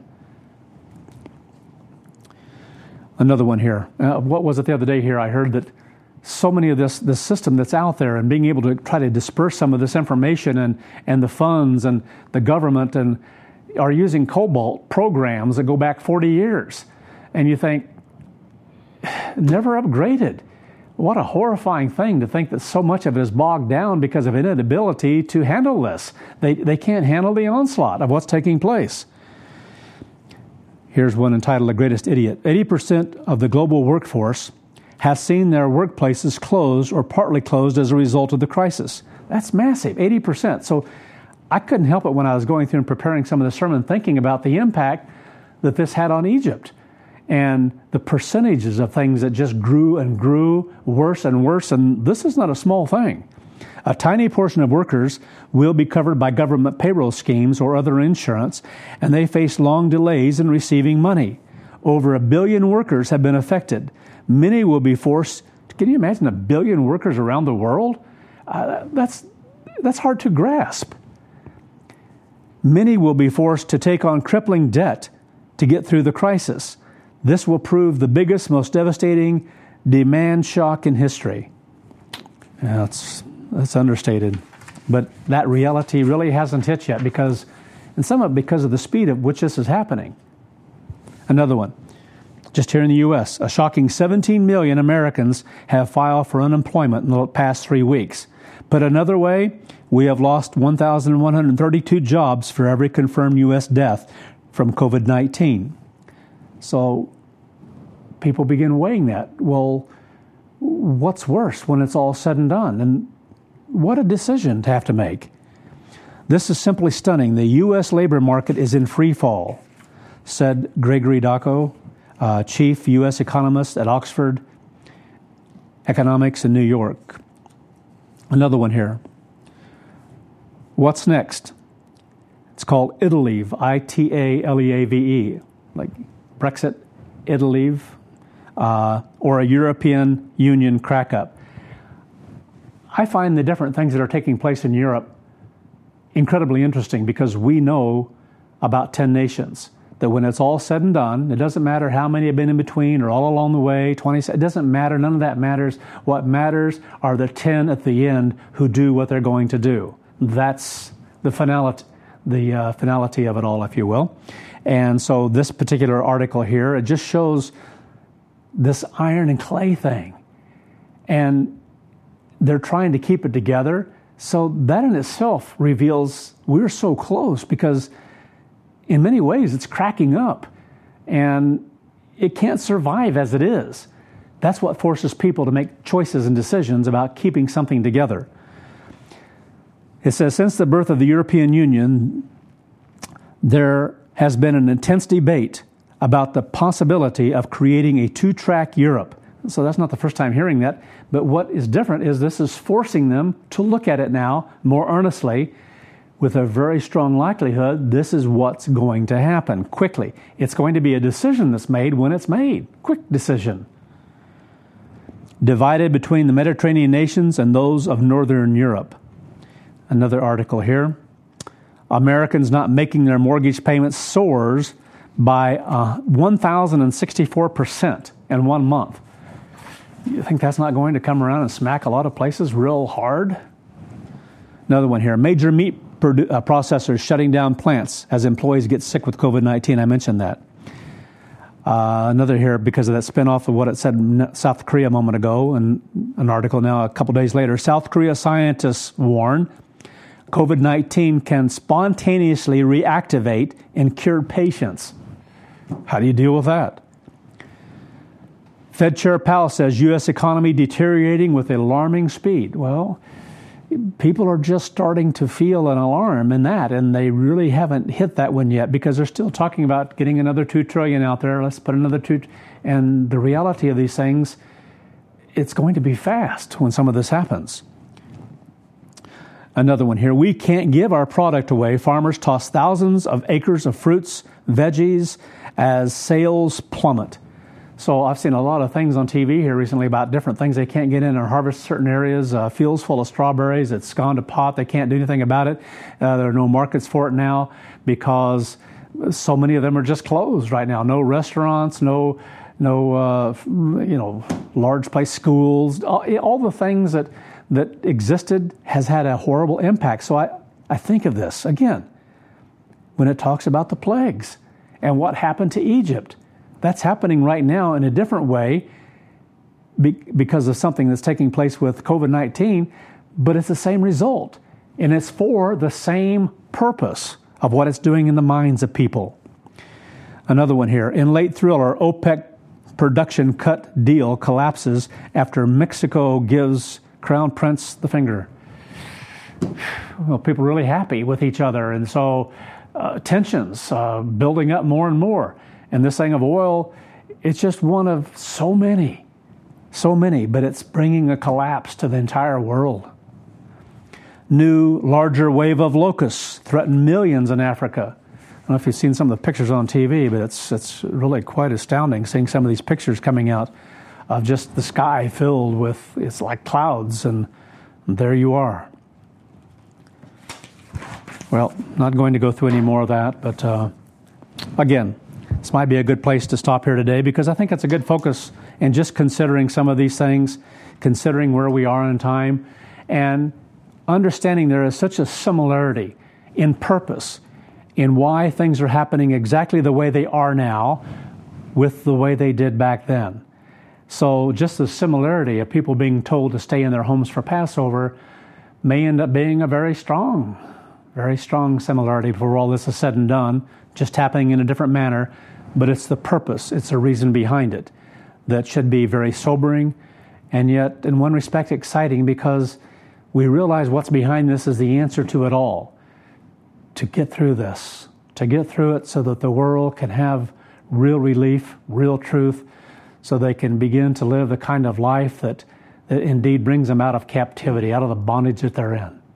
Speaker 1: Another one here. What was it the other day here? I heard that so many of this system that's out there, and being able to try to disperse some of this information and the funds and the government and are using COBOL programs that go back 40 years. And you think, never upgraded. What a horrifying thing to think that so much of it is bogged down because of an inability to handle this. They can't handle the onslaught of what's taking place. Here's one entitled The Greatest Idiot. 80% of the global workforce has seen their workplaces closed or partly closed as a result of the crisis. That's massive, 80%. So I couldn't help it when I was going through and preparing some of the sermon, thinking about the impact that this had on Egypt. And the percentages of things that just grew and grew worse and worse. And this is not a small thing. A tiny portion of workers will be covered by government payroll schemes or other insurance, and they face long delays in receiving money. Over 1 billion workers have been affected. Many will be forced. Can you imagine 1 billion workers around the world? That's hard to grasp. Many will be forced to take on crippling debt to get through the crisis. This will prove the biggest, most devastating demand shock in history. Yeah, that's understated. But that reality really hasn't hit yet because of the speed at which this is happening. Another one. Just here in the U.S., a shocking 17 million Americans have filed for unemployment in the past 3 weeks. Put another way, we have lost 1,132 jobs for every confirmed U.S. death from COVID-19. So people begin weighing that. Well, what's worse when it's all said and done? And what a decision to have to make. This is simply stunning. The U.S. labor market is in free fall, said Gregory Dacko, chief U.S. economist at Oxford Economics in New York. Another one here. What's next? It's called Italeave, Italeave, like Brexit, Italeave, or a European Union crack-up. I find the different things that are taking place in Europe incredibly interesting because we know about 10 nations. That when it's all said and done, it doesn't matter how many have been in between or all along the way, 20, it doesn't matter, none of that matters. What matters are the 10 at the end who do what they're going to do. That's the finality of it all, if you will. And so this particular article here, it just shows this iron and clay thing. And they're trying to keep it together. So that in itself reveals we're so close because in many ways, it's cracking up, and it can't survive as it is. That's what forces people to make choices and decisions about keeping something together. It says, since the birth of the European Union, There has been an intense debate about the possibility of creating a two-track Europe. So that's not the first time hearing that, but what is different is this is forcing them to look at it now more earnestly with a very strong likelihood this is what's going to happen quickly. It's going to be a decision that's made when it's made. Quick decision. Divided between the Mediterranean nations and those of Northern Europe. Another article here. Americans not making their mortgage payments soars by 1,064% in 1 month. You think that's not going to come around and smack a lot of places real hard? Another one here. Major meat processors shutting down plants as employees get sick with COVID-19. I mentioned that. Another here because of that spinoff of what it said in South Korea a moment ago, and an article now a couple days later. South Korea scientists warn COVID-19 can spontaneously reactivate in cured patients. How do you deal with that? Fed Chair Powell says U.S. economy deteriorating with alarming speed. Well, people are just starting to feel an alarm in that, and they really haven't hit that one yet because they're still talking about getting another $2 trillion out there. Let's put another and the reality of these things, it's going to be fast when some of this happens. Another one here. We can't give our product away. Farmers toss thousands of acres of fruits, veggies as sales plummet. So I've seen a lot of things on TV here recently about different things they can't get in or harvest certain areas. Fields full of strawberries. It's gone to pot. They can't do anything about it. There are no markets for it now because so many of them are just closed right now. No restaurants, no large place schools. All the things that existed has had a horrible impact. So I think of this, again, when it talks about the plagues and what happened to Egypt. That's happening right now in a different way because of something that's taking place with COVID-19, but it's the same result. And it's for the same purpose of what it's doing in the minds of people. Another one here. In late thriller, OPEC production cut deal collapses after Mexico gives Crown Prince the finger. Well, people are really happy with each other, and so tensions building up more and more. And this thing of oil, it's just one of so many, but it's bringing a collapse to the entire world. New, larger wave of locusts threaten millions in Africa. I don't know if you've seen some of the pictures on TV, but it's really quite astounding seeing some of these pictures coming out of just the sky filled with, it's like clouds, and there you are. Well, not going to go through any more of that, but again, this might be a good place to stop here today because I think it's a good focus in just considering some of these things, considering where we are in time, and understanding there is such a similarity in purpose in why things are happening exactly the way they are now with the way they did back then. So just the similarity of people being told to stay in their homes for Passover may end up being a very strong similarity before all this is said and done, just happening in a different manner, but it's the purpose, it's the reason behind it that should be very sobering and yet in one respect exciting because we realize what's behind this is the answer to it all. To get through this, to get through it so that the world can have real relief, real truth, so they can begin to live the kind of life that indeed brings them out of captivity, out of the bondage that they're in.